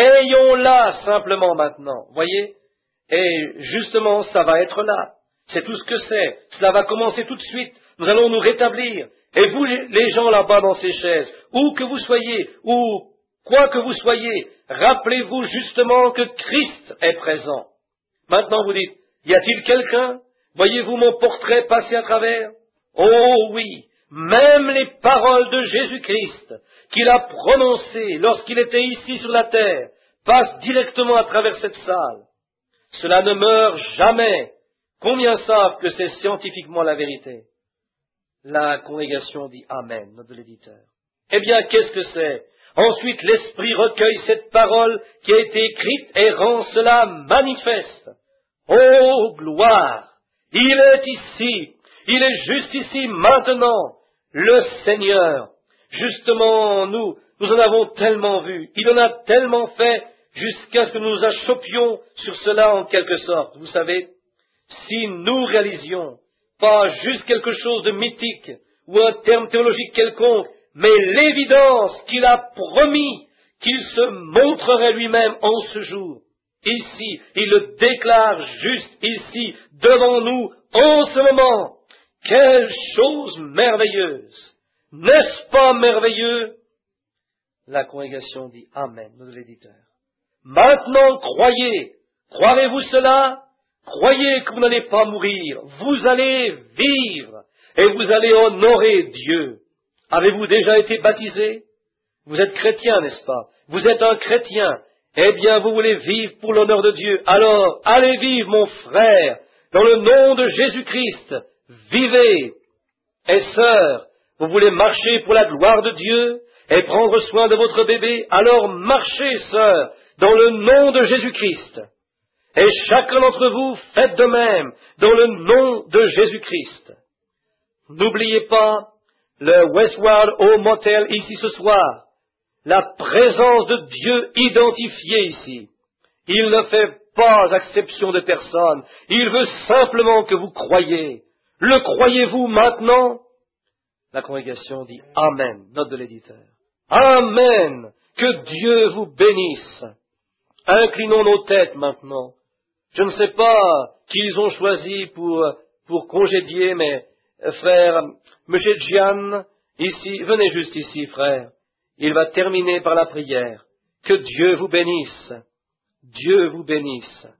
ayons-la simplement maintenant, voyez? Et justement, ça va être là. C'est tout ce que c'est. Cela va commencer tout de suite. Nous allons nous rétablir. Et vous, les gens là-bas dans ces chaises, où que vous soyez, ou quoi que vous soyez, rappelez-vous justement que Christ est présent. Maintenant vous dites, y a-t-il quelqu'un? Voyez-vous mon portrait passer à travers? Oh oui, même les paroles de Jésus-Christ qu'il a prononcées lorsqu'il était ici sur la terre passent directement à travers cette salle. Cela ne meurt jamais. Combien savent que c'est scientifiquement la vérité? La congrégation dit Amen, notre l'éditeur. Eh bien, qu'est-ce que c'est? Ensuite, l'Esprit recueille cette parole qui a été écrite et rend cela manifeste. Oh, gloire! Il est ici, il est juste ici maintenant, le Seigneur. Justement, nous en avons tellement vu, il en a tellement fait, jusqu'à ce que nous nous achopions sur cela en quelque sorte. Vous savez, si nous réalisions pas juste quelque chose de mythique, ou un terme théologique quelconque, mais l'évidence qu'il a promis qu'il se montrerait lui-même en ce jour. Ici, il le déclare juste ici, devant nous, en ce moment. Quelle chose merveilleuse! N'est-ce pas merveilleux? La congrégation dit Amen, nous l'éditeur. Maintenant, croyez. Croirez-vous cela? Croyez que vous n'allez pas mourir. Vous allez vivre et vous allez honorer Dieu. Avez-vous déjà été baptisé? Vous êtes chrétien, n'est-ce pas? Vous êtes un chrétien. Eh bien, vous voulez vivre pour l'honneur de Dieu. Alors, allez vivre, mon frère, dans le nom de Jésus-Christ. Vivez. Et sœur, vous voulez marcher pour la gloire de Dieu et prendre soin de votre bébé? Alors marchez, sœur, dans le nom de Jésus-Christ. Et chacun d'entre vous, faites de même, dans le nom de Jésus-Christ. N'oubliez pas le Westward Home Motel ici ce soir. La présence de Dieu identifiée ici. Il ne fait pas exception de personne. Il veut simplement que vous croyiez. Le croyez-vous maintenant? La congrégation dit Amen, note de l'éditeur. Amen, que Dieu vous bénisse. Inclinons nos têtes maintenant. Je ne sais pas qui ils ont choisi pour congédier, mais frère, monsieur Gian, ici, venez juste ici, frère. Il va terminer par la prière. Que Dieu vous bénisse. Dieu vous bénisse.